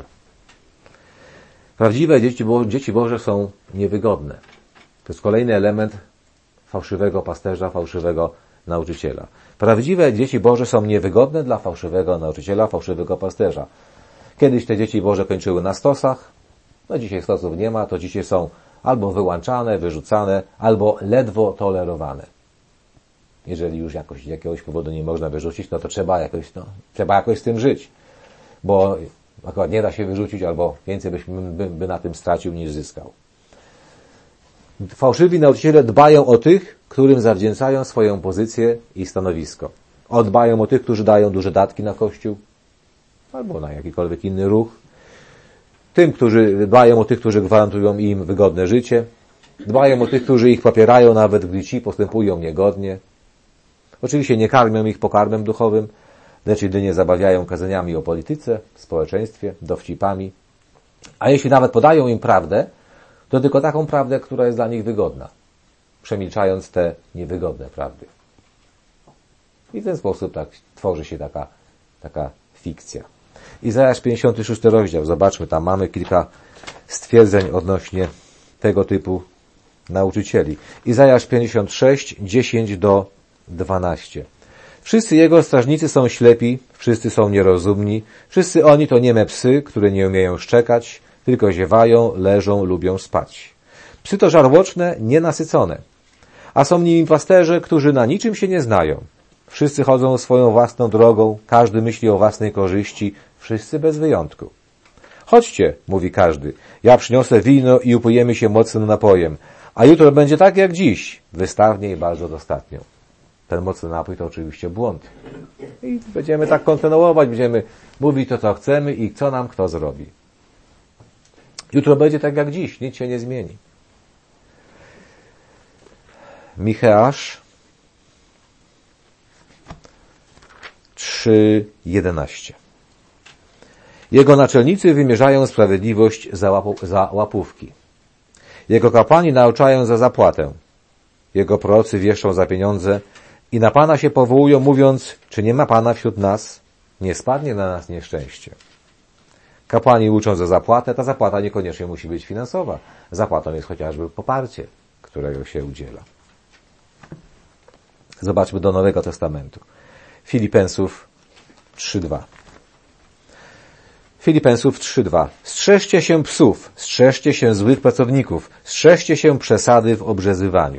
Prawdziwe dzieci, Bo- dzieci Boże są niewygodne. To jest kolejny element fałszywego pasterza, fałszywego nauczyciela. Prawdziwe dzieci Boże są niewygodne dla fałszywego nauczyciela, fałszywego pasterza. Kiedyś te dzieci Boże kończyły na stosach, no dzisiaj stosów nie ma, to dzisiaj są albo wyłączane, wyrzucane, albo ledwo tolerowane. Jeżeli już jakoś z jakiegoś powodu nie można wyrzucić, no to trzeba jakoś, no, trzeba jakoś z tym żyć. Bo akurat nie da się wyrzucić, albo więcej byś by, by na tym stracił niż zyskał. Fałszywi nauczyciele dbają o tych, którym zawdzięczają swoją pozycję i stanowisko. O, dbają o tych, którzy dają duże datki na Kościół, albo na jakikolwiek inny ruch. Tym, którzy dbają o tych, którzy gwarantują im wygodne życie. Dbają o tych, którzy ich popierają, nawet gdy ci postępują niegodnie. Oczywiście nie karmią ich pokarmem duchowym, lecz jedynie zabawiają kazaniami o polityce, społeczeństwie, dowcipami. A jeśli nawet podają im prawdę, to tylko taką prawdę, która jest dla nich wygodna, przemilczając te niewygodne prawdy. I w ten sposób tak tworzy się taka, taka fikcja. Izajasz pięćdziesiąty szósty rozdział. Zobaczmy, tam mamy kilka stwierdzeń odnośnie tego typu nauczycieli. Izajasz pięćdziesiąt sześć, dziesięć do dwunastu. Wszyscy jego strażnicy są ślepi, wszyscy są nierozumni, wszyscy oni to nieme psy, które nie umieją szczekać, tylko ziewają, leżą, lubią spać. Psy to żarłoczne, nienasycone, a są nimi pasterze, którzy na niczym się nie znają. Wszyscy chodzą swoją własną drogą, każdy myśli o własnej korzyści, wszyscy bez wyjątku. Chodźcie, mówi każdy, ja przyniosę wino i upojemy się mocnym napojem, a jutro będzie tak jak dziś, wystawnie i bardzo dostatnio. Ten mocny napój to oczywiście błąd. I będziemy tak kontynuować, będziemy mówić to, co chcemy i co nam kto zrobi. Jutro będzie tak jak dziś, nic się nie zmieni. Micheasz trzy jedenaście. Jego naczelnicy wymierzają sprawiedliwość za, łapu, za łapówki. Jego kapłani nauczają za zapłatę. Jego prorocy wieszczą za pieniądze i na Pana się powołują, mówiąc, czy nie ma Pana wśród nas? Nie spadnie na nas nieszczęście. Kapłani uczą za zapłatę, ta zapłata niekoniecznie musi być finansowa. Zapłatą jest chociażby poparcie, którego się udziela. Zobaczmy do Nowego Testamentu. Filipensów trzy dwa. Filipensów trzy dwa. Strzeżcie się psów, strzeżcie się złych pracowników, strzeżcie się przesady w obrzezywaniu.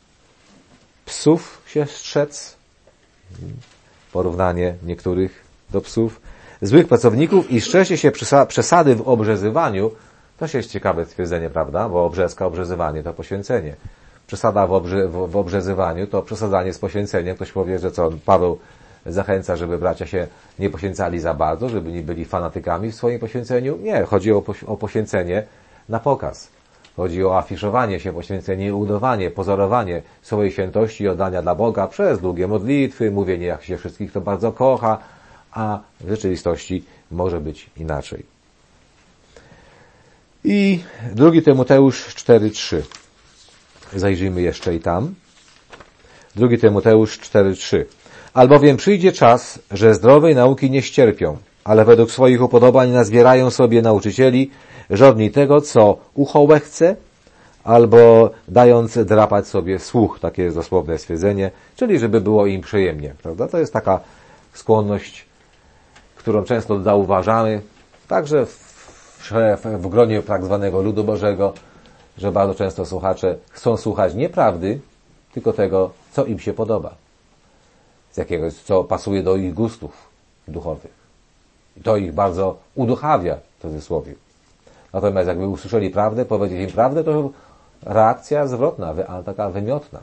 Psów się strzec, porównanie niektórych do psów, złych pracowników i strzeżcie się przesady w obrzezywaniu. To się jest ciekawe stwierdzenie, prawda? Bo obrzeska, obrzezywanie to poświęcenie. Przesada w, obrze, w, w obrzezywaniu to przesadzanie z poświęceniem. Ktoś powie, że co, Paweł zachęca, żeby bracia się nie poświęcali za bardzo, żeby nie byli fanatykami w swoim poświęceniu. Nie, chodzi o, o poświęcenie na pokaz. Chodzi o afiszowanie się, poświęcenie, udawanie, pozorowanie swojej świętości i oddania dla Boga przez długie modlitwy, mówienie, jak się wszystkich to bardzo kocha, a w rzeczywistości może być inaczej. I drugi Tymoteusz cztery trzy. Zajrzyjmy jeszcze i tam. drugi Tymoteusz cztery trzy. Albowiem przyjdzie czas, że zdrowej nauki nie ścierpią, ale według swoich upodobań nazbierają sobie nauczycieli, żądni tego, co ucho łechce, albo dając drapać sobie słuch, takie jest dosłowne stwierdzenie, czyli żeby było im przyjemnie, prawda? To jest taka skłonność, którą często zauważamy, także w, w gronie tak zwanego ludu Bożego, że bardzo często słuchacze chcą słuchać nie prawdy, tylko tego, co im się podoba, z jakiegoś, co pasuje do ich gustów duchowych. I to ich bardzo uduchawia, w cudzysłowie. Natomiast jakby usłyszeli prawdę, powiedzieć im prawdę, to reakcja zwrotna, ale taka wymiotna.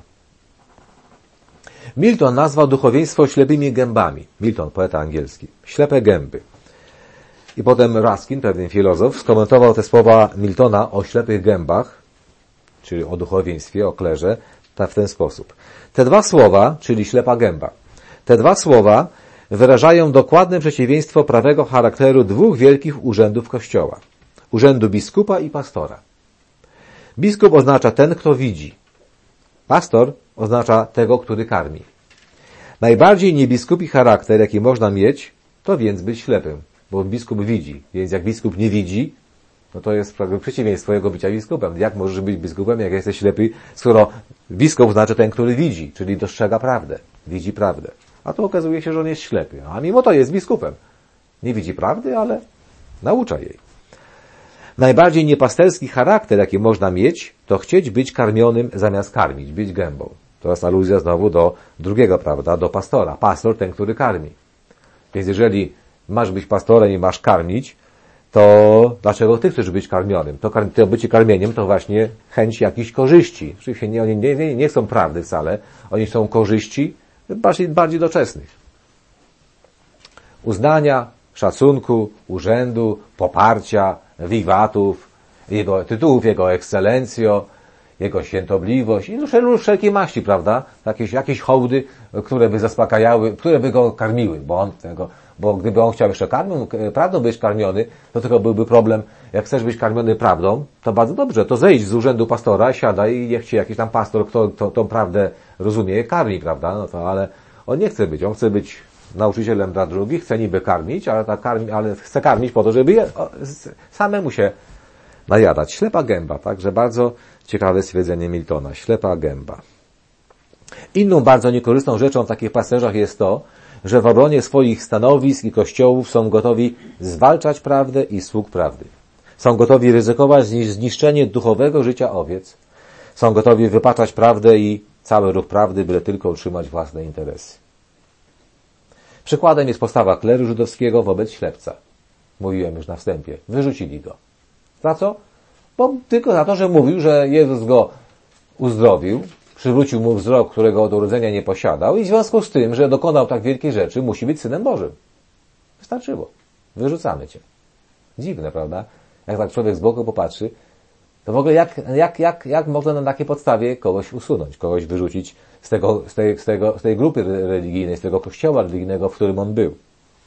Milton nazwał duchowieństwo ślepymi gębami. Milton, poeta angielski. Ślepe gęby. I potem Ruskin, pewien filozof, skomentował te słowa Miltona o ślepych gębach, czyli o duchowieństwie, o klerze, tak w ten sposób. Te dwa słowa, czyli ślepa gęba, te dwa słowa wyrażają dokładne przeciwieństwo prawego charakteru dwóch wielkich urzędów Kościoła. Urzędu biskupa i pastora. Biskup oznacza ten, kto widzi. Pastor oznacza tego, który karmi. Najbardziej niebiskupi charakter, jaki można mieć, to więc być ślepym, bo biskup widzi. Więc jak biskup nie widzi, no to jest przeciwieństwo jego bycia biskupem. Jak możesz być biskupem, jak jesteś ślepy, skoro biskup znaczy ten, który widzi, czyli dostrzega prawdę, widzi prawdę. A to okazuje się, że on jest ślepy. A mimo to jest biskupem. Nie widzi prawdy, ale naucza jej. Najbardziej niepasterski charakter, jaki można mieć, to chcieć być karmionym zamiast karmić, być gębą. To jest aluzja znowu do drugiego, prawda, do pastora. Pastor ten, który karmi. Więc jeżeli masz być pastorem i masz karmić, to dlaczego ty chcesz być karmionym? To, to bycie karmieniem to właśnie chęć jakichś korzyści. Oczywiście nie, oni nie, nie, nie chcą prawdy wcale, oni chcą korzyści bardziej, bardziej doczesnych. Uznania, szacunku, urzędu, poparcia, wiwatów, jego tytułów, jego ekscelencjo, jego świętobliwość i no wszelkiej maści, prawda? Jakieś, jakieś hołdy, które by zaspokajały, które by go karmiły, bo on tego, bo gdyby on chciał jeszcze karmią, prawdą być karmiony, to tylko byłby problem, jak chcesz być karmiony prawdą, to bardzo dobrze, to zejdź z urzędu pastora, siadaj i niech cię jakiś tam pastor, kto, kto tą prawdę rozumie, karmi, prawda? No to, ale on nie chce być, on chce być nauczycielem dla drugich, chce niby karmić, ale, ta karmi, ale chce karmić po to, żeby je, o, samemu się najadać. Ślepa gęba, także bardzo ciekawe stwierdzenie Miltona. Ślepa gęba. Inną bardzo niekorzystną rzeczą w takich pasterzach jest to, że w obronie swoich stanowisk i kościołów są gotowi zwalczać prawdę i sług prawdy. Są gotowi ryzykować zniszczenie duchowego życia owiec. Są gotowi wypaczać prawdę i cały ruch prawdy, byle tylko utrzymać własne interesy. Przykładem jest postawa kleru żydowskiego wobec ślepca. Mówiłem już na wstępie. Wyrzucili go. Za co? Bo tylko za to, że mówił, że Jezus go uzdrowił, przywrócił mu wzrok, którego od urodzenia nie posiadał i w związku z tym, że dokonał tak wielkiej rzeczy, musi być Synem Bożym. Wystarczyło. Wyrzucamy cię. Dziwne, prawda? Jak tak człowiek z boku popatrzy, to w ogóle jak, jak, jak, jak można na takiej podstawie kogoś usunąć, kogoś wyrzucić z, tego, z, tej, z, tego, z tej grupy religijnej, z tego kościoła religijnego, w którym on był.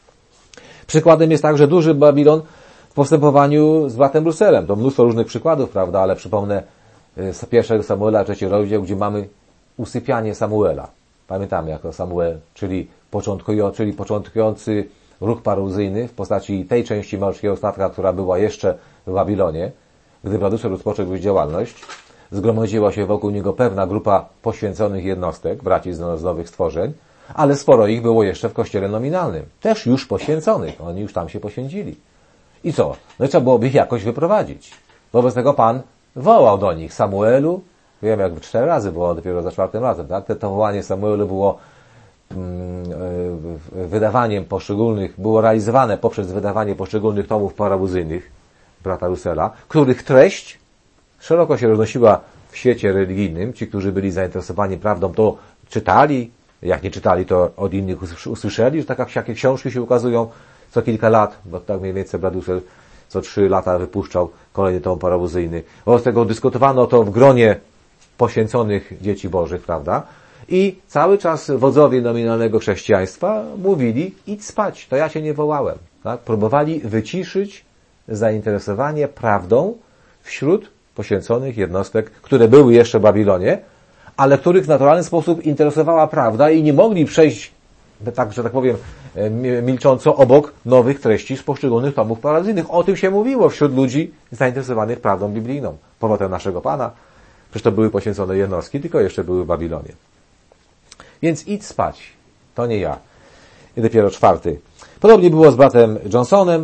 Przykładem jest także duży Babilon w postępowaniu z bratem Ruselem. To mnóstwo różnych przykładów, prawda, ale przypomnę z pierwszego Samuela, trzeci rozdział, gdzie mamy usypianie Samuela. Pamiętamy jako Samuel, czyli, początkują, czyli początkujący ruch paruzyjny w postaci tej części morskiego statka, która była jeszcze w Babilonie. Gdy Bradusel rozpoczął już działalność, zgromadziła się wokół niego pewna grupa poświęconych jednostek, braci z nowych stworzeń, ale sporo ich było jeszcze w kościele nominalnym. Też już poświęconych. Oni już tam się poświęcili. I co? No i trzeba byłoby ich jakoś wyprowadzić. Wobec tego Pan wołał do nich Samuelu, wiem jak cztery razy było, dopiero za czwartym razem, tak? To wołanie Samuelu było mm, wydawaniem poszczególnych, było realizowane poprzez wydawanie poszczególnych tomów parabuzyjnych brata Rusela, których treść szeroko się roznosiła w świecie religijnym. Ci, którzy byli zainteresowani prawdą, to czytali, Jak nie czytali, to od innych usłyszeli, że takie książki się ukazują co kilka lat, bo tak mniej więcej Bradusel co trzy lata wypuszczał kolejny tom parawozyjny. Wobec tego dyskutowano to w gronie poświęconych dzieci bożych, prawda? I cały czas wodzowie nominalnego chrześcijaństwa mówili: idź spać, to ja cię nie wołałem. Tak? Próbowali wyciszyć zainteresowanie prawdą wśród poświęconych jednostek, które były jeszcze w Babilonie, ale których w naturalny sposób interesowała prawda i nie mogli przejść, tak, że tak powiem, milcząco obok nowych treści z poszczególnych tomów paradyjnych. O tym się mówiło wśród ludzi zainteresowanych prawdą biblijną. Powrotem naszego Pana. Przecież to były poświęcone jednostki, tylko jeszcze były w Babilonie. Więc idź spać. To nie ja. I dopiero czwarty. Podobnie było z bratem Johnsonem.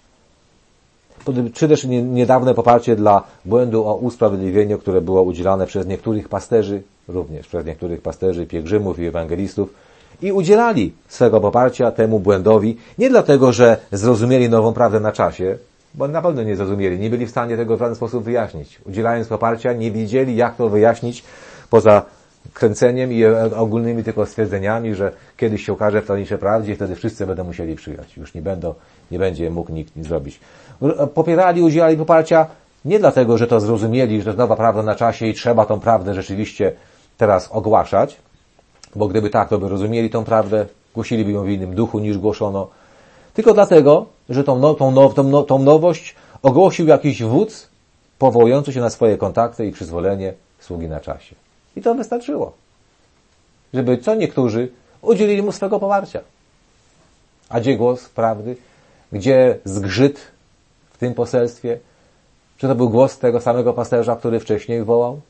Czy też niedawne poparcie dla błędu o usprawiedliwieniu, które było udzielane przez niektórych pasterzy, również przez niektórych pasterzy, pielgrzymów i ewangelistów, i udzielali swego poparcia temu błędowi nie dlatego, że zrozumieli nową prawdę na czasie, bo na pewno nie zrozumieli, nie byli w stanie tego w żaden sposób wyjaśnić. Udzielając poparcia, nie wiedzieli, jak to wyjaśnić poza kręceniem i ogólnymi tylko stwierdzeniami, że kiedyś się okaże w tajemniczej prawdzie i wtedy wszyscy będą musieli przyjąć. Już nie będą, nie będzie mógł nikt nic zrobić. Popierali, udzielali poparcia nie dlatego, że to zrozumieli, że to jest nowa prawda na czasie i trzeba tą prawdę rzeczywiście teraz ogłaszać, bo gdyby tak, to by rozumieli tą prawdę, głosiliby ją w innym duchu niż głoszono, tylko dlatego, że tą, now, tą, now, tą, now, tą nowość ogłosił jakiś wódz powołujący się na swoje kontakty i przyzwolenie sługi na czasie. I to wystarczyło, żeby co niektórzy udzielili mu swego poparcia. A gdzie głos prawdy? Gdzie zgrzyt w tym poselstwie? Czy to był głos tego samego pasterza, który wcześniej wołał?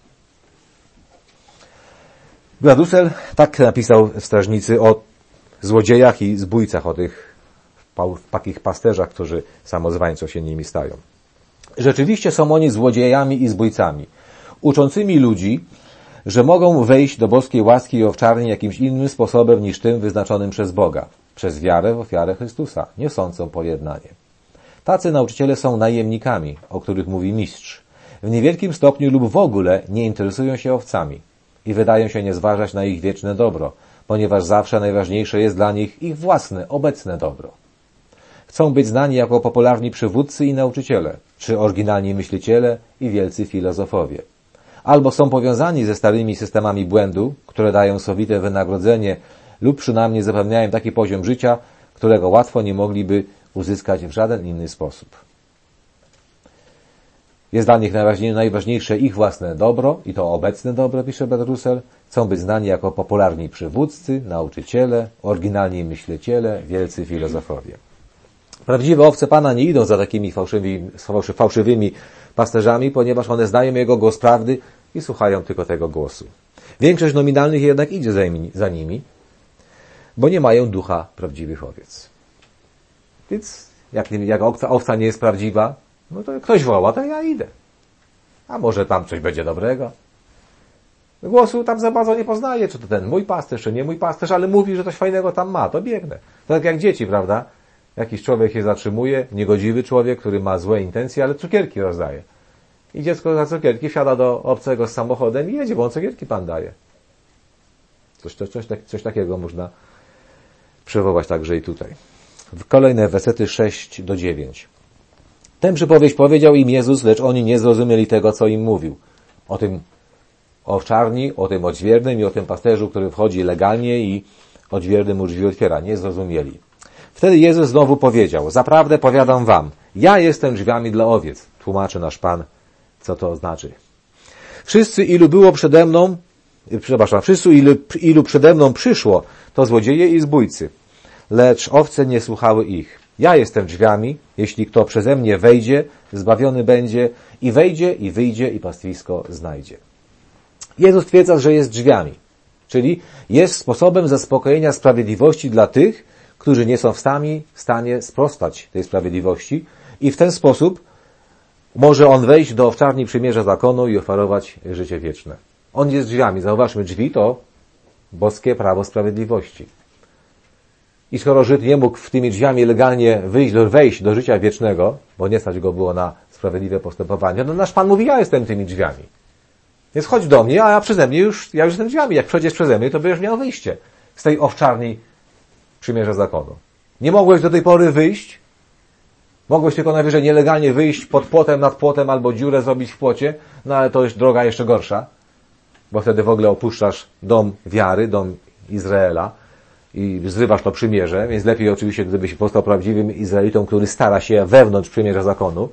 Bradusel tak napisał w Strażnicy o złodziejach i zbójcach, o tych takich pasterzach, którzy samozwańczo się nimi stają. Rzeczywiście są oni złodziejami i zbójcami, uczącymi ludzi, że mogą wejść do boskiej łaski i owczarni jakimś innym sposobem niż tym wyznaczonym przez Boga, przez wiarę w ofiarę Chrystusa, niosącą pojednanie. Tacy nauczyciele są najemnikami, o których mówi mistrz. W niewielkim stopniu lub w ogóle nie interesują się owcami i wydają się nie zważać na ich wieczne dobro, ponieważ zawsze najważniejsze jest dla nich ich własne, obecne dobro. Chcą być znani jako popularni przywódcy i nauczyciele, czy oryginalni myśliciele i wielcy filozofowie. Albo są powiązani ze starymi systemami błędu, które dają sowite wynagrodzenie lub przynajmniej zapewniają taki poziom życia, którego łatwo nie mogliby uzyskać w żaden inny sposób. Jest dla nich najważniejsze ich własne dobro i to obecne dobro, pisze Bradusel. Chcą być znani jako popularni przywódcy, nauczyciele, oryginalni myśliciele, wielcy filozofowie. Prawdziwe owce Pana nie idą za takimi fałszywymi, fałszywymi pasterzami, ponieważ one znają Jego głos prawdy i słuchają tylko tego głosu. Większość nominalnych jednak idzie za nimi, bo nie mają ducha prawdziwych owiec. Więc jak, jak owca, owca nie jest prawdziwa, no to ktoś woła, to ja idę. A może tam coś będzie dobrego? Głosu tam za bardzo nie poznaję, czy to ten mój pasterz, czy nie mój pasterz, ale mówi, że coś fajnego tam ma, to biegnę. To tak jak dzieci, prawda? Jakiś człowiek się zatrzymuje, niegodziwy człowiek, który ma złe intencje, ale cukierki rozdaje. I dziecko za cukierki wsiada do obcego z samochodem i jedzie, bo on cukierki Pan daje. Coś, coś, coś, coś takiego można przywołać także i tutaj. Kolejne wersety sześć do dziewięć. Tę przypowieść powiedział im Jezus, lecz oni nie zrozumieli tego, co im mówił. O tym owczarni, o tym odźwiernym i o tym pasterzu, który wchodzi legalnie i odźwierny mu drzwi otwiera. Nie zrozumieli. Wtedy Jezus znowu powiedział: zaprawdę powiadam wam, ja jestem drzwiami dla owiec. Tłumaczy nasz Pan, co to znaczy. Wszyscy, ilu było przede mną, przepraszam, wszyscy, ilu, ilu przede mną przyszło, to złodzieje i zbójcy. Lecz owce nie słuchały ich. Ja jestem drzwiami, jeśli kto przeze mnie wejdzie, zbawiony będzie i wejdzie i wyjdzie i pastwisko znajdzie. Jezus twierdza, że jest drzwiami, czyli jest sposobem zaspokojenia sprawiedliwości dla tych, którzy nie są w stanie, w stanie sprostać tej sprawiedliwości i w ten sposób może on wejść do owczarni przymierza zakonu i oferować życie wieczne. On jest drzwiami. Zauważmy, drzwi to boskie prawo sprawiedliwości. I skoro Żyd nie mógł w tymi drzwiami legalnie wyjść, wejść do życia wiecznego, bo nie stać go było na sprawiedliwe postępowanie, no nasz Pan mówi, ja jestem tymi drzwiami. Więc chodź do mnie, a ja przeze mnie już, ja już jestem drzwiami. Jak przejdziesz przeze mnie, to będziesz miał wyjście z tej owczarni przymierza zakonu. Nie mogłeś do tej pory wyjść. Mogłeś tylko najwyżej nielegalnie wyjść pod płotem, nad płotem albo dziurę zrobić w płocie, no ale to jest droga jeszcze gorsza, bo wtedy w ogóle opuszczasz dom wiary, dom Izraela i zrywasz to przymierze, więc lepiej oczywiście, gdybyś pozostał prawdziwym Izraelitą, który stara się wewnątrz przymierza zakonu.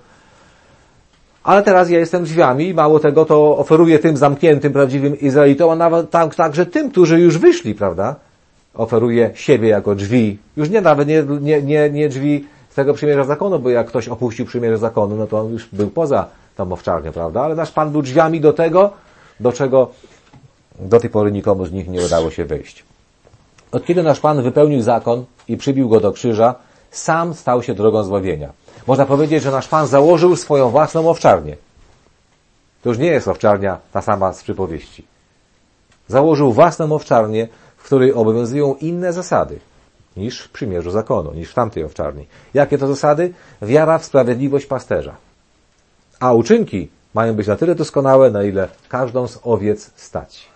Ale teraz ja jestem drzwiami i mało tego, to oferuję tym zamkniętym, prawdziwym Izraelitom, a nawet tak, także tym, którzy już wyszli, prawda? Oferuję siebie jako drzwi. Już nie nawet nie, nie, nie, nie drzwi z tego przymierza zakonu, bo jak ktoś opuścił przymierze zakonu, no to on już był poza tą owczarnią, prawda? Ale nasz Pan był drzwiami do tego, do czego do tej pory nikomu z nich nie udało się wejść. Od kiedy nasz Pan wypełnił zakon i przybił go do krzyża, sam stał się drogą zbawienia. Można powiedzieć, że nasz Pan założył swoją własną owczarnię. To już nie jest owczarnia ta sama z przypowieści. Założył własną owczarnię, w której obowiązują inne zasady niż w przymierzu zakonu, niż w tamtej owczarni. Jakie to zasady? Wiara w sprawiedliwość pasterza. A uczynki mają być na tyle doskonałe, na ile każdą z owiec stać.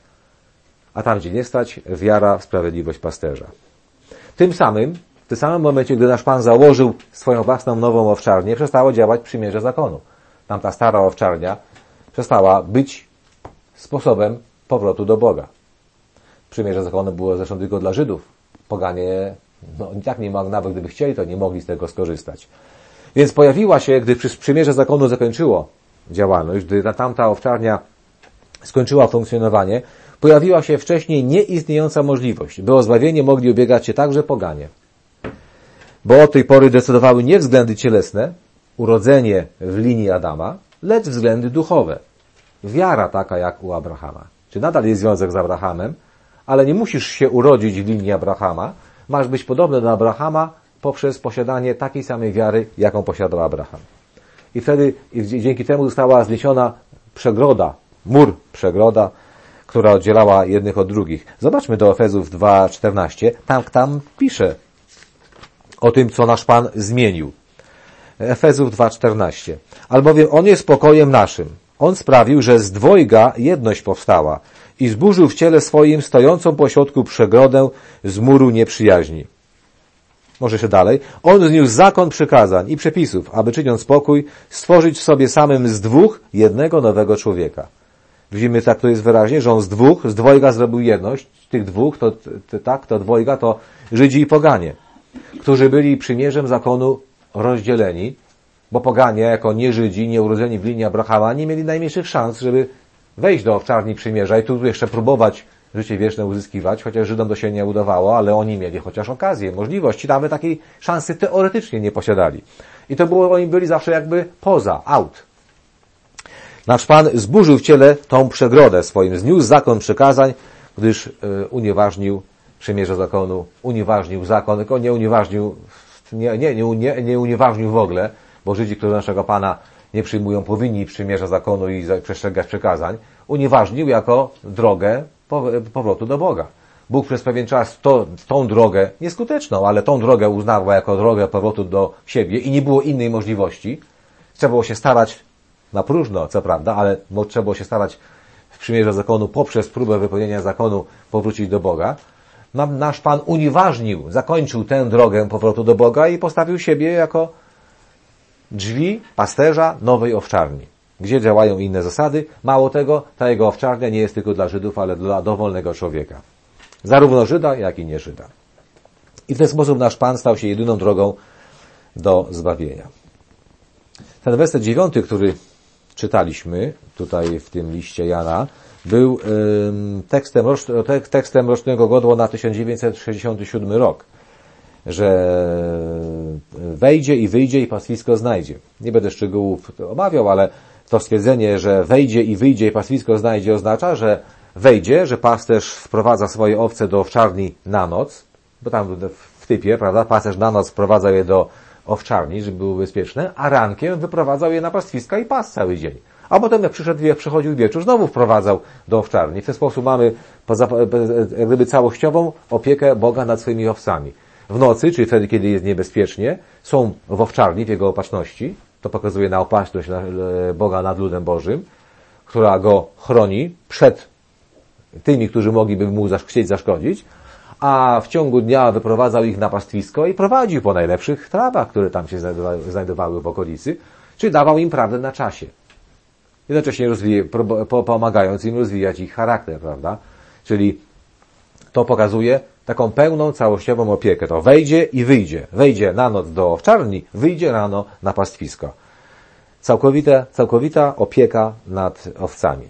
A tam, gdzie nie stać, wiara w sprawiedliwość pasterza. Tym samym, w tym samym momencie, gdy nasz Pan założył swoją własną nową owczarnię, przestało działać przymierze zakonu. Tamta stara owczarnia przestała być sposobem powrotu do Boga. Przymierze zakonu było zresztą tylko dla Żydów. Poganie, no i tak nie mogli, nawet gdyby chcieli, to nie mogli z tego skorzystać. Więc pojawiła się, gdy przymierze zakonu zakończyło działalność, gdy tamta owczarnia skończyła funkcjonowanie, pojawiła się wcześniej nieistniejąca możliwość, by o zbawienie mogli ubiegać się także poganie. Bo od tej pory decydowały nie względy cielesne, urodzenie w linii Adama, lecz względy duchowe. Wiara taka jak u Abrahama. Czy nadal jest związek z Abrahamem, ale nie musisz się urodzić w linii Abrahama, masz być podobny do Abrahama poprzez posiadanie takiej samej wiary, jaką posiadał Abraham. I wtedy i dzięki temu została zniesiona przegroda, mur przegroda, która oddzielała jednych od drugich. Zobaczmy do Efezów dwa czternaście. Tam, tam pisze o tym, co nasz Pan zmienił. Efezów dwa czternaście. Albowiem On jest pokojem naszym. On sprawił, że z dwojga jedność powstała i zburzył w ciele swoim stojącą pośrodku przegrodę z muru nieprzyjaźni. Może jeszcze dalej. On zniósł zakon przykazań i przepisów, aby czyniąc pokój, stworzyć w sobie samym z dwóch jednego nowego człowieka. Widzimy, tak to jest wyraźnie, że on z dwóch, z dwojga zrobił jedność. Tych dwóch, to, to tak, to dwojga, to Żydzi i poganie, którzy byli przymierzem zakonu rozdzieleni, bo poganie, jako nie Żydzi, nie urodzeni w linii Abrahama, nie mieli najmniejszych szans, żeby wejść do owczarni przymierza i tu jeszcze próbować życie wieczne uzyskiwać, chociaż Żydom to się nie udawało, ale oni mieli chociaż okazję, możliwość, nawet takiej szansy teoretycznie nie posiadali. I to było, oni byli zawsze jakby poza, out. Nasz Pan zburzył w ciele tą przegrodę swoim, zniósł zakon przykazań, gdyż y, unieważnił przymierze zakonu, unieważnił zakon, tylko nie unieważnił, nie, nie, nie, nie, nie unieważnił w ogóle, bo Żydzi, którzy naszego Pana nie przyjmują, powinni przymierza zakonu i przestrzegać przykazań, unieważnił jako drogę powrotu do Boga. Bóg przez pewien czas to, tą drogę, nieskuteczną, ale tą drogę uznawał jako drogę powrotu do siebie i nie było innej możliwości. Trzeba było się starać na próżno, co prawda, ale trzeba było się starać w przymierze zakonu poprzez próbę wypełnienia zakonu powrócić do Boga. Nasz Pan unieważnił, zakończył tę drogę powrotu do Boga i postawił siebie jako drzwi pasterza nowej owczarni, gdzie działają inne zasady. Mało tego, ta jego owczarnia nie jest tylko dla Żydów, ale dla dowolnego człowieka. Zarówno Żyda, jak i nie Żyda. I w ten sposób nasz Pan stał się jedyną drogą do zbawienia. Ten werset dziewiąty, który czytaliśmy tutaj w tym liście Jana, był tekstem, tekstem rocznego godła na tysiąc dziewięćset sześćdziesiąty siódmy rok, że wejdzie i wyjdzie i pastwisko znajdzie. Nie będę szczegółów omawiał, ale to stwierdzenie, że wejdzie i wyjdzie i pastwisko znajdzie, oznacza, że wejdzie, że pasterz wprowadza swoje owce do owczarni na noc, bo tam w typie, prawda, pasterz na noc wprowadza je do owczarni, żeby były bezpieczne, a rankiem wyprowadzał je na pastwiska i pas cały dzień. A potem jak przyszedł, jak przychodził wieczór, znowu wprowadzał do owczarni. W ten sposób mamy poza, jak gdyby całościową opiekę Boga nad swoimi owcami. W nocy, czyli wtedy, kiedy jest niebezpiecznie, są w owczarni, w Jego opatrzności. To pokazuje na opatrzność Boga nad ludem Bożym, która go chroni przed tymi, którzy mogliby mu chcieć zaszkodzić, a w ciągu dnia wyprowadzał ich na pastwisko i prowadził po najlepszych trawach, które tam się znajdowały w okolicy, czy dawał im prawdę na czasie. Jednocześnie rozwija, pomagając im rozwijać ich charakter, prawda? Czyli to pokazuje taką pełną, całościową opiekę. To wejdzie i wyjdzie. Wejdzie na noc do owczarni, wyjdzie rano na pastwisko. Całkowita, całkowita opieka nad owcami.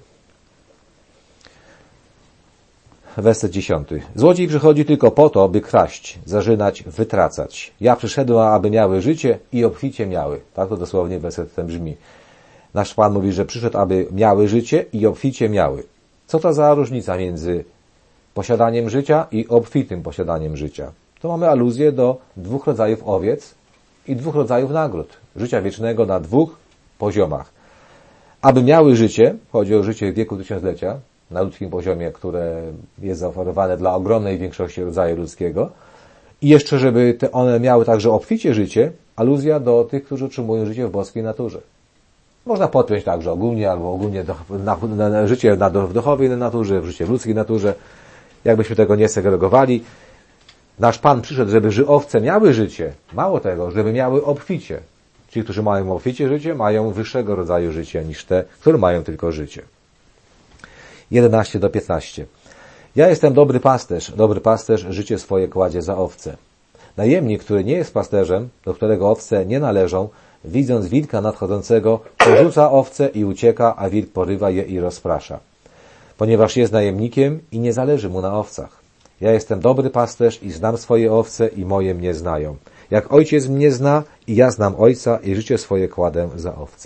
Werset dziesiąty. Złodziej przychodzi tylko po to, by kraść, zarzynać, wytracać. Ja przyszedłem, aby miały życie i obficie miały. Tak to dosłownie werset ten brzmi. Nasz Pan mówi, że przyszedł, aby miały życie i obficie miały. Co to za różnica między posiadaniem życia i obfitym posiadaniem życia? To mamy aluzję do dwóch rodzajów owiec i dwóch rodzajów nagród. Życia wiecznego na dwóch poziomach. Aby miały życie, chodzi o życie w wieku tysiąclecia, na ludzkim poziomie, które jest zaoferowane dla ogromnej większości rodzaju ludzkiego. I jeszcze, żeby te one miały także obficie życie, aluzja do tych, którzy otrzymują życie w boskiej naturze. Można podpiąć także ogólnie, albo ogólnie do, na, na, na życie na, w duchowej naturze, w życie w ludzkiej naturze. Jakbyśmy tego nie segregowali. Nasz Pan przyszedł, żeby owce miały życie. Mało tego, żeby miały obficie. Ci, którzy mają obficie życie, mają wyższego rodzaju życie niż te, które mają tylko życie. jedenaście do piętnastu. Ja jestem dobry pasterz. Dobry pasterz życie swoje kładzie za owce. Najemnik, który nie jest pasterzem, do którego owce nie należą, widząc wilka nadchodzącego, porzuca owce i ucieka, a wilk porywa je i rozprasza. Ponieważ jest najemnikiem i nie zależy mu na owcach. Ja jestem dobry pasterz i znam swoje owce i moje mnie znają. Jak ojciec mnie zna i ja znam ojca i życie swoje kładę za owce.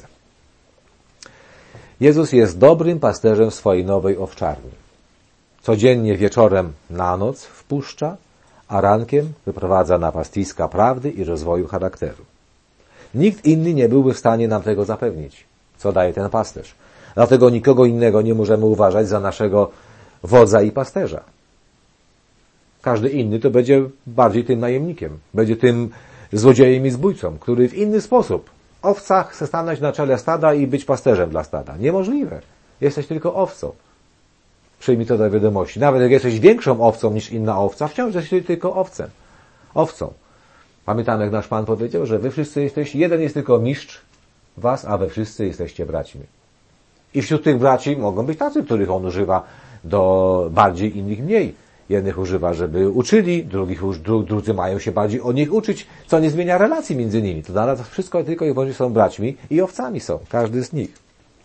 Jezus jest dobrym pasterzem swojej nowej owczarni. Codziennie wieczorem na noc wpuszcza, a rankiem wyprowadza na pastwiska prawdy i rozwoju charakteru. Nikt inny nie byłby w stanie nam tego zapewnić, co daje ten pasterz. Dlatego nikogo innego nie możemy uważać za naszego wodza i pasterza. Każdy inny to będzie bardziej tym najemnikiem, będzie tym złodziejem i zbójcą, który w inny sposób owca chce stanąć na czele stada i być pasterzem dla stada. Niemożliwe. Jesteś tylko owcą. Przyjmij to do wiadomości. Nawet jak jesteś większą owcą niż inna owca, wciąż jesteś tylko owcem. Owcą. Pamiętam, jak nasz Pan powiedział, że wy wszyscy jesteście, jeden jest tylko mistrz was, a wy wszyscy jesteście braćmi. I wśród tych braci mogą być tacy, których on używa do bardziej, innych mniej. Jednych używa, żeby uczyli, drugich, drudzy mają się bardziej o nich uczyć, co nie zmienia relacji między nimi. To nadal wszystko tylko i wyłącznie są braćmi i owcami są, każdy z nich.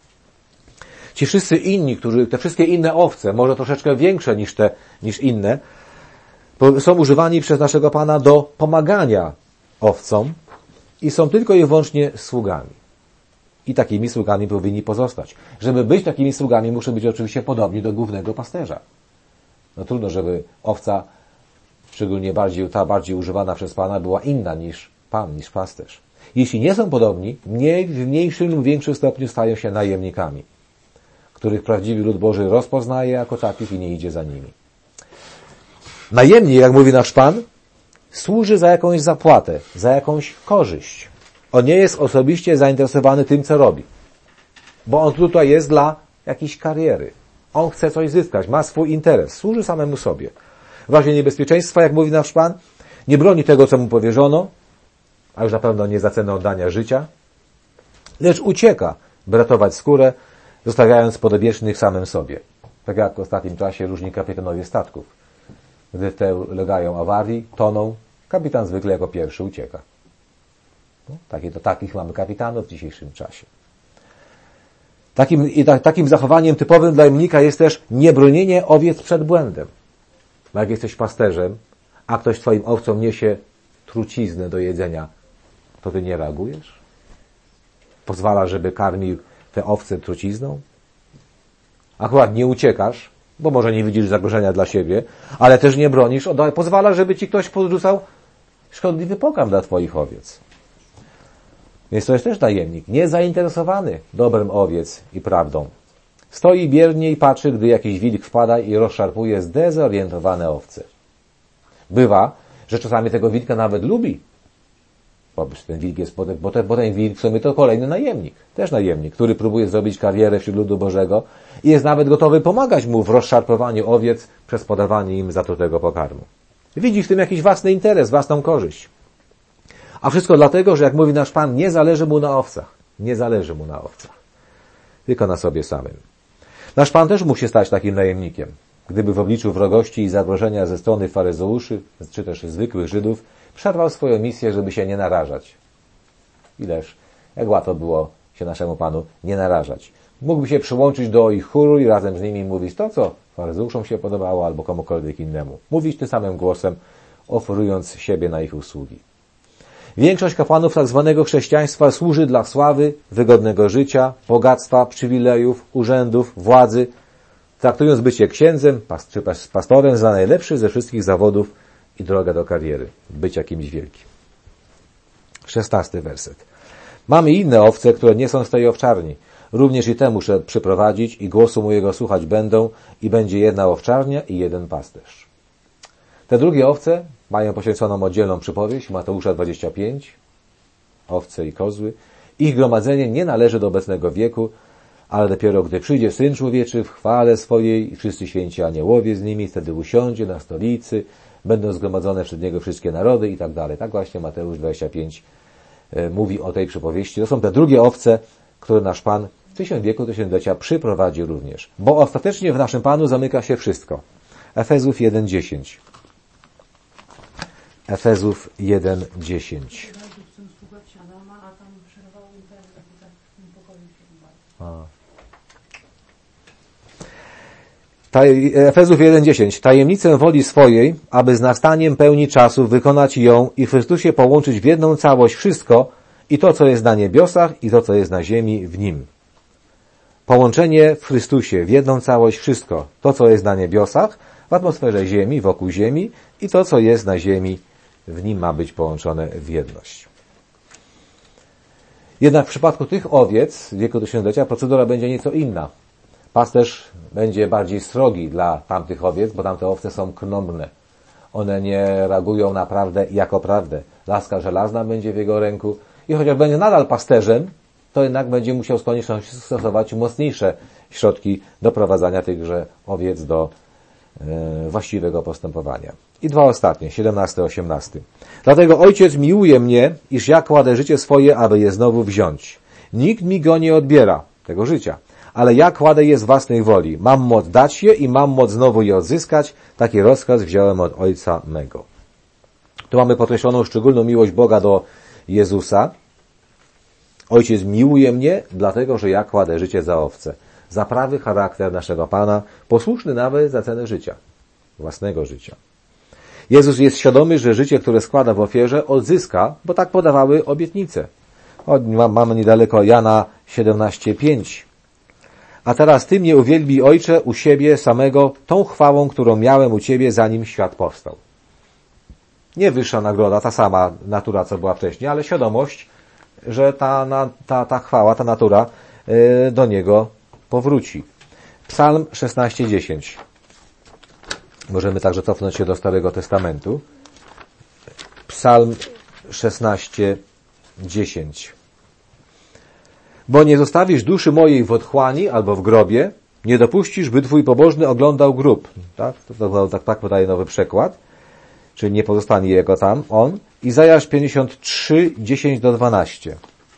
Ci wszyscy inni, którzy, te wszystkie inne owce, może troszeczkę większe niż te, niż inne, są używani przez naszego Pana do pomagania owcom i są tylko i wyłącznie sługami. I takimi sługami powinni pozostać. Żeby być takimi sługami, muszą być oczywiście podobni do głównego pasterza. No trudno, żeby owca, szczególnie bardziej, ta bardziej używana przez Pana, była inna niż Pan, niż pasterz. Jeśli nie są podobni, mniej, w mniejszym lub większym stopniu stają się najemnikami, których prawdziwy lud Boży rozpoznaje jako takich i nie idzie za nimi. Najemnik, jak mówi nasz Pan, służy za jakąś zapłatę, za jakąś korzyść. On nie jest osobiście zainteresowany tym, co robi. Bo on tutaj jest dla jakiejś kariery. On chce coś zyskać, ma swój interes, służy samemu sobie. W razie niebezpieczeństwa, jak mówi nasz Pan, nie broni tego, co mu powierzono, a już na pewno nie za cenę oddania życia, lecz ucieka, by ratować skórę, zostawiając podobiecznych samym sobie. Tak jak w ostatnim czasie różni kapitanowie statków. Gdy te ulegają awarii, toną, kapitan zwykle jako pierwszy ucieka. No, takie, to takich mamy kapitanów w dzisiejszym czasie. Takim, i ta, takim zachowaniem typowym dla najemnika jest też niebronienie owiec przed błędem. Bo jak jesteś pasterzem, a ktoś twoim owcom niesie truciznę do jedzenia, to ty nie reagujesz? Pozwalasz, żeby karmił te owce trucizną? Akurat nie uciekasz, bo może nie widzisz zagrożenia dla siebie, ale też nie bronisz, pozwalasz, żeby ci ktoś podrzucał szkodliwy pokarm dla twoich owiec. Więc to jest też najemnik, niezainteresowany dobrem owiec i prawdą. Stoi biernie i patrzy, gdy jakiś wilk wpada i rozszarpuje zdezorientowane owce. Bywa, że czasami tego wilka nawet lubi. Wobec ten wilk jest, bo ten, bo ten wilk w sumie to kolejny najemnik, też najemnik, który próbuje zrobić karierę wśród ludu Bożego i jest nawet gotowy pomagać mu w rozszarpowaniu owiec przez podawanie im zatrutego pokarmu. Widzi w tym jakiś własny interes, własną korzyść. A wszystko dlatego, że jak mówi nasz Pan, nie zależy mu na owcach. Nie zależy mu na owcach. Tylko na sobie samym. Nasz Pan też mógł się stać takim najemnikiem. Gdyby w obliczu wrogości i zagrożenia ze strony faryzeuszy, czy też zwykłych Żydów, przerwał swoją misję, żeby się nie narażać. Ileż, jak łatwo było się naszemu Panu nie narażać. Mógłby się przyłączyć do ich chóru i razem z nimi mówić to, co faryzeuszom się podobało, albo komukolwiek innemu. Mówić tym samym głosem, oferując siebie na ich usługi. Większość kapłanów tak zwanego chrześcijaństwa służy dla sławy, wygodnego życia, bogactwa, przywilejów, urzędów, władzy, traktując bycie księdzem czy pastorem za najlepszy ze wszystkich zawodów i drogę do kariery. Bycia kimś wielkim. Szesnasty werset. Mamy inne owce, które nie są z tej owczarni. Również i te muszę przyprowadzić i głosu mojego słuchać będą i będzie jedna owczarnia i jeden pasterz. Te drugie owce mają poświęconą oddzielną przypowieść, Mateusza dwadzieścia pięć, owce i kozły. Ich gromadzenie nie należy do obecnego wieku, ale dopiero gdy przyjdzie Syn Człowieczy w chwale swojej i wszyscy święci aniołowie z nimi, wtedy usiądzie na stolicy, będą zgromadzone wśród Niego wszystkie narody i tak dalej. Tak właśnie Mateusz dwadzieścia pięć mówi o tej przypowieści. To są te drugie owce, które nasz Pan w tysiącwieku tysiąclecia przyprowadzi również. Bo ostatecznie w naszym Panu zamyka się wszystko. Efezów jeden dziesięć. Efezów jeden dziesięć. Efezów jeden dziesięć. Tajemnicę woli swojej, aby z nastaniem pełni czasu wykonać ją i w Chrystusie połączyć w jedną całość wszystko, i to, co jest na niebiosach, i to, co jest na ziemi, w Nim. Połączenie w Chrystusie, w jedną całość wszystko. To, co jest na niebiosach, w atmosferze ziemi, wokół ziemi, i to, co jest na ziemi, w Nim ma być połączone w jedność. Jednak w przypadku tych owiec w wieku tysiąclecia procedura będzie nieco inna. Pasterz będzie bardziej srogi dla tamtych owiec, bo tamte owce są krnąbrne. One nie reagują na prawdę jako prawdę. Laska żelazna będzie w jego ręku i chociaż będzie nadal pasterzem, to jednak będzie musiał z koniecznością stosować mocniejsze środki doprowadzania tychże owiec do e, właściwego postępowania. I dwa ostatnie, siedemnasty, osiemnasty. Dlatego Ojciec miłuje mnie, iż ja kładę życie swoje, aby je znowu wziąć. Nikt mi go nie odbiera, tego życia, ale ja kładę je z własnej woli. Mam moc dać je i mam moc znowu je odzyskać. Taki rozkaz wziąłem od Ojca mego. Tu mamy podkreśloną szczególną miłość Boga do Jezusa. Ojciec miłuje mnie, dlatego że ja kładę życie za owce. Za prawy charakter naszego Pana, posłuszny nawet za cenę życia, własnego życia. Jezus jest świadomy, że życie, które składa w ofierze, odzyska, bo tak podawały obietnice. O, mamy niedaleko Jana siedemnaście pięć. A teraz Ty mnie uwielbij, Ojcze, u siebie samego tą chwałą, którą miałem u Ciebie, zanim świat powstał. Nie wyższa nagroda, ta sama natura, co była wcześniej, ale świadomość, że ta, ta, ta chwała, ta natura do Niego powróci. Psalm szesnaście dziesięć. Możemy także cofnąć się do Starego Testamentu. Psalm szesnaście dziesięć. Bo nie zostawisz duszy mojej w otchłani albo w grobie, nie dopuścisz, by Twój pobożny oglądał grób. Tak, to, tak, tak podaje nowy przekład. Czyli nie pozostanie jego tam, on. Izajasz pięćdziesiąt trzy, dziesięć do dwunastu.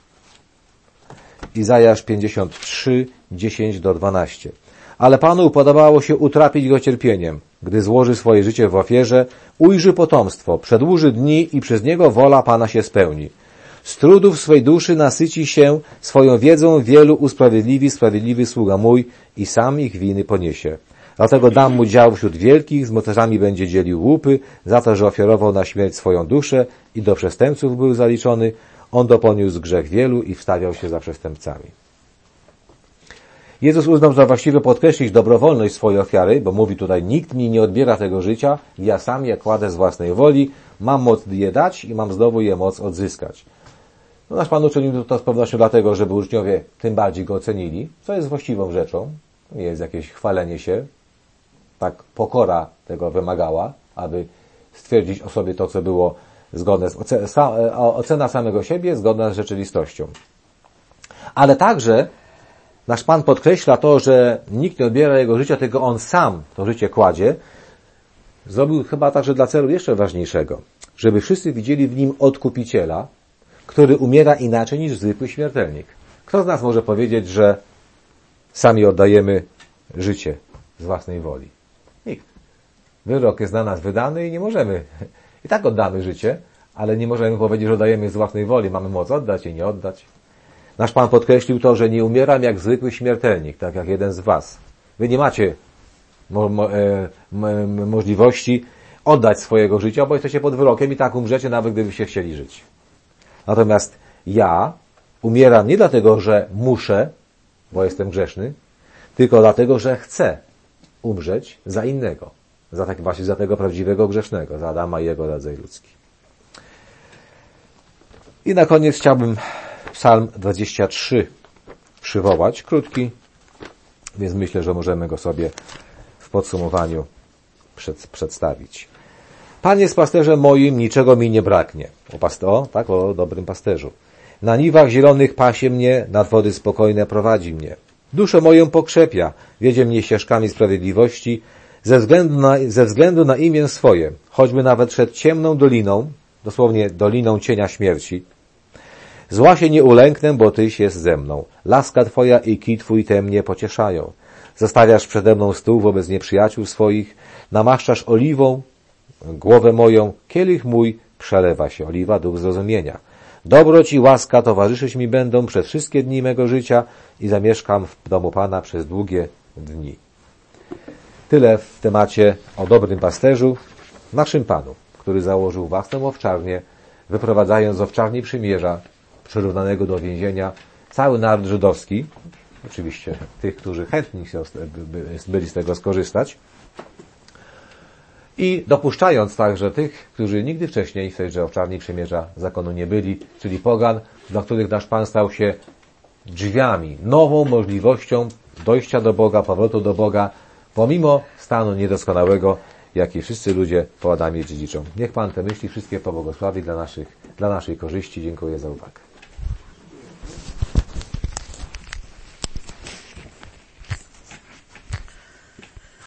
Izajasz pięćdziesiąt trzy, dziesięć do dwunastu. Ale Panu upodobało się utrapić go cierpieniem. Gdy złoży swoje życie w ofierze, ujrzy potomstwo, przedłuży dni i przez niego wola Pana się spełni. Z trudów swej duszy nasyci się, swoją wiedzą wielu usprawiedliwi sprawiedliwy sługa mój i sam ich winy poniesie. Dlatego dam mu dział wśród wielkich, z mocarzami będzie dzielił łupy, za to, że ofiarował na śmierć swoją duszę i do przestępców był zaliczony, on doponiósł grzech wielu i wstawiał się za przestępcami. Jezus uznał za właściwe podkreślić dobrowolność swojej ofiary, bo mówi tutaj, nikt mi nie odbiera tego życia, ja sam je kładę z własnej woli, mam moc je dać i mam znowu je moc odzyskać. No, nasz Pan uczynił to z pewnością dlatego, żeby uczniowie tym bardziej go ocenili, co jest właściwą rzeczą. Nie jest jakieś chwalenie się. Tak pokora tego wymagała, aby stwierdzić o sobie to, co było zgodne z ocena samego siebie, zgodna z rzeczywistością. Ale także nasz Pan podkreśla to, że nikt nie odbiera jego życia, tylko on sam to życie kładzie. Zrobił chyba także dla celu jeszcze ważniejszego, żeby wszyscy widzieli w nim odkupiciela, który umiera inaczej niż zwykły śmiertelnik. Kto z nas może powiedzieć, że sami oddajemy życie z własnej woli? Nikt. Wyrok jest na nas wydany i nie możemy. I tak oddamy życie, ale nie możemy powiedzieć, że oddajemy z własnej woli. Mamy moc oddać i nie oddać. Nasz Pan podkreślił to, że nie umieram jak zwykły śmiertelnik, tak jak jeden z was. Wy nie macie mo- mo- e- mo- możliwości oddać swojego życia, bo jesteście pod wyrokiem i tak umrzecie, nawet gdybyście chcieli żyć. Natomiast ja umieram nie dlatego, że muszę, bo jestem grzeszny, tylko dlatego, że chcę umrzeć za innego. Za tak właśnie za tego prawdziwego grzesznego, za Adama i jego rodzaj ludzki. I na koniec chciałbym Psalm dwadzieścia trzy przywołać, krótki, więc myślę, że możemy go sobie w podsumowaniu przed, przedstawić. Pan jest pasterzem moim, niczego mi nie braknie. O, past- o, tak, o dobrym pasterzu. Na niwach zielonych pasie mnie, nad wody spokojne prowadzi mnie. Duszę moją pokrzepia, wiedzie mnie ścieżkami sprawiedliwości, ze względu na, ze względu na imię swoje, choćby nawet przed ciemną doliną, dosłownie doliną cienia śmierci. Zła się nie ulęknę, bo Tyś jest ze mną. Laska Twoja i kij Twój te mnie pocieszają. Zostawiasz przede mną stół wobec nieprzyjaciół swoich, namaszczasz oliwą głowę moją, kielich mój przelewa się. Oliwa, duch zrozumienia. Dobroć i łaska towarzyszyć mi będą przez wszystkie dni mego życia i zamieszkam w domu Pana przez długie dni. Tyle w temacie o dobrym pasterzu, naszym Panu, który założył własną owczarnię, wyprowadzając z owczarni przymierza, przyrównanego do więzienia, cały naród żydowski, oczywiście tych, którzy chętni byli z tego skorzystać, i dopuszczając także tych, którzy nigdy wcześniej w tejże owczarni przymierza zakonu nie byli, czyli pogan, dla których nasz Pan stał się drzwiami, nową możliwością dojścia do Boga, powrotu do Boga, pomimo stanu niedoskonałego, jaki wszyscy ludzie po Adamie dziedziczą. Niech Pan te myśli wszystkie pobłogosławi dla naszych, dla naszej korzyści. Dziękuję za uwagę.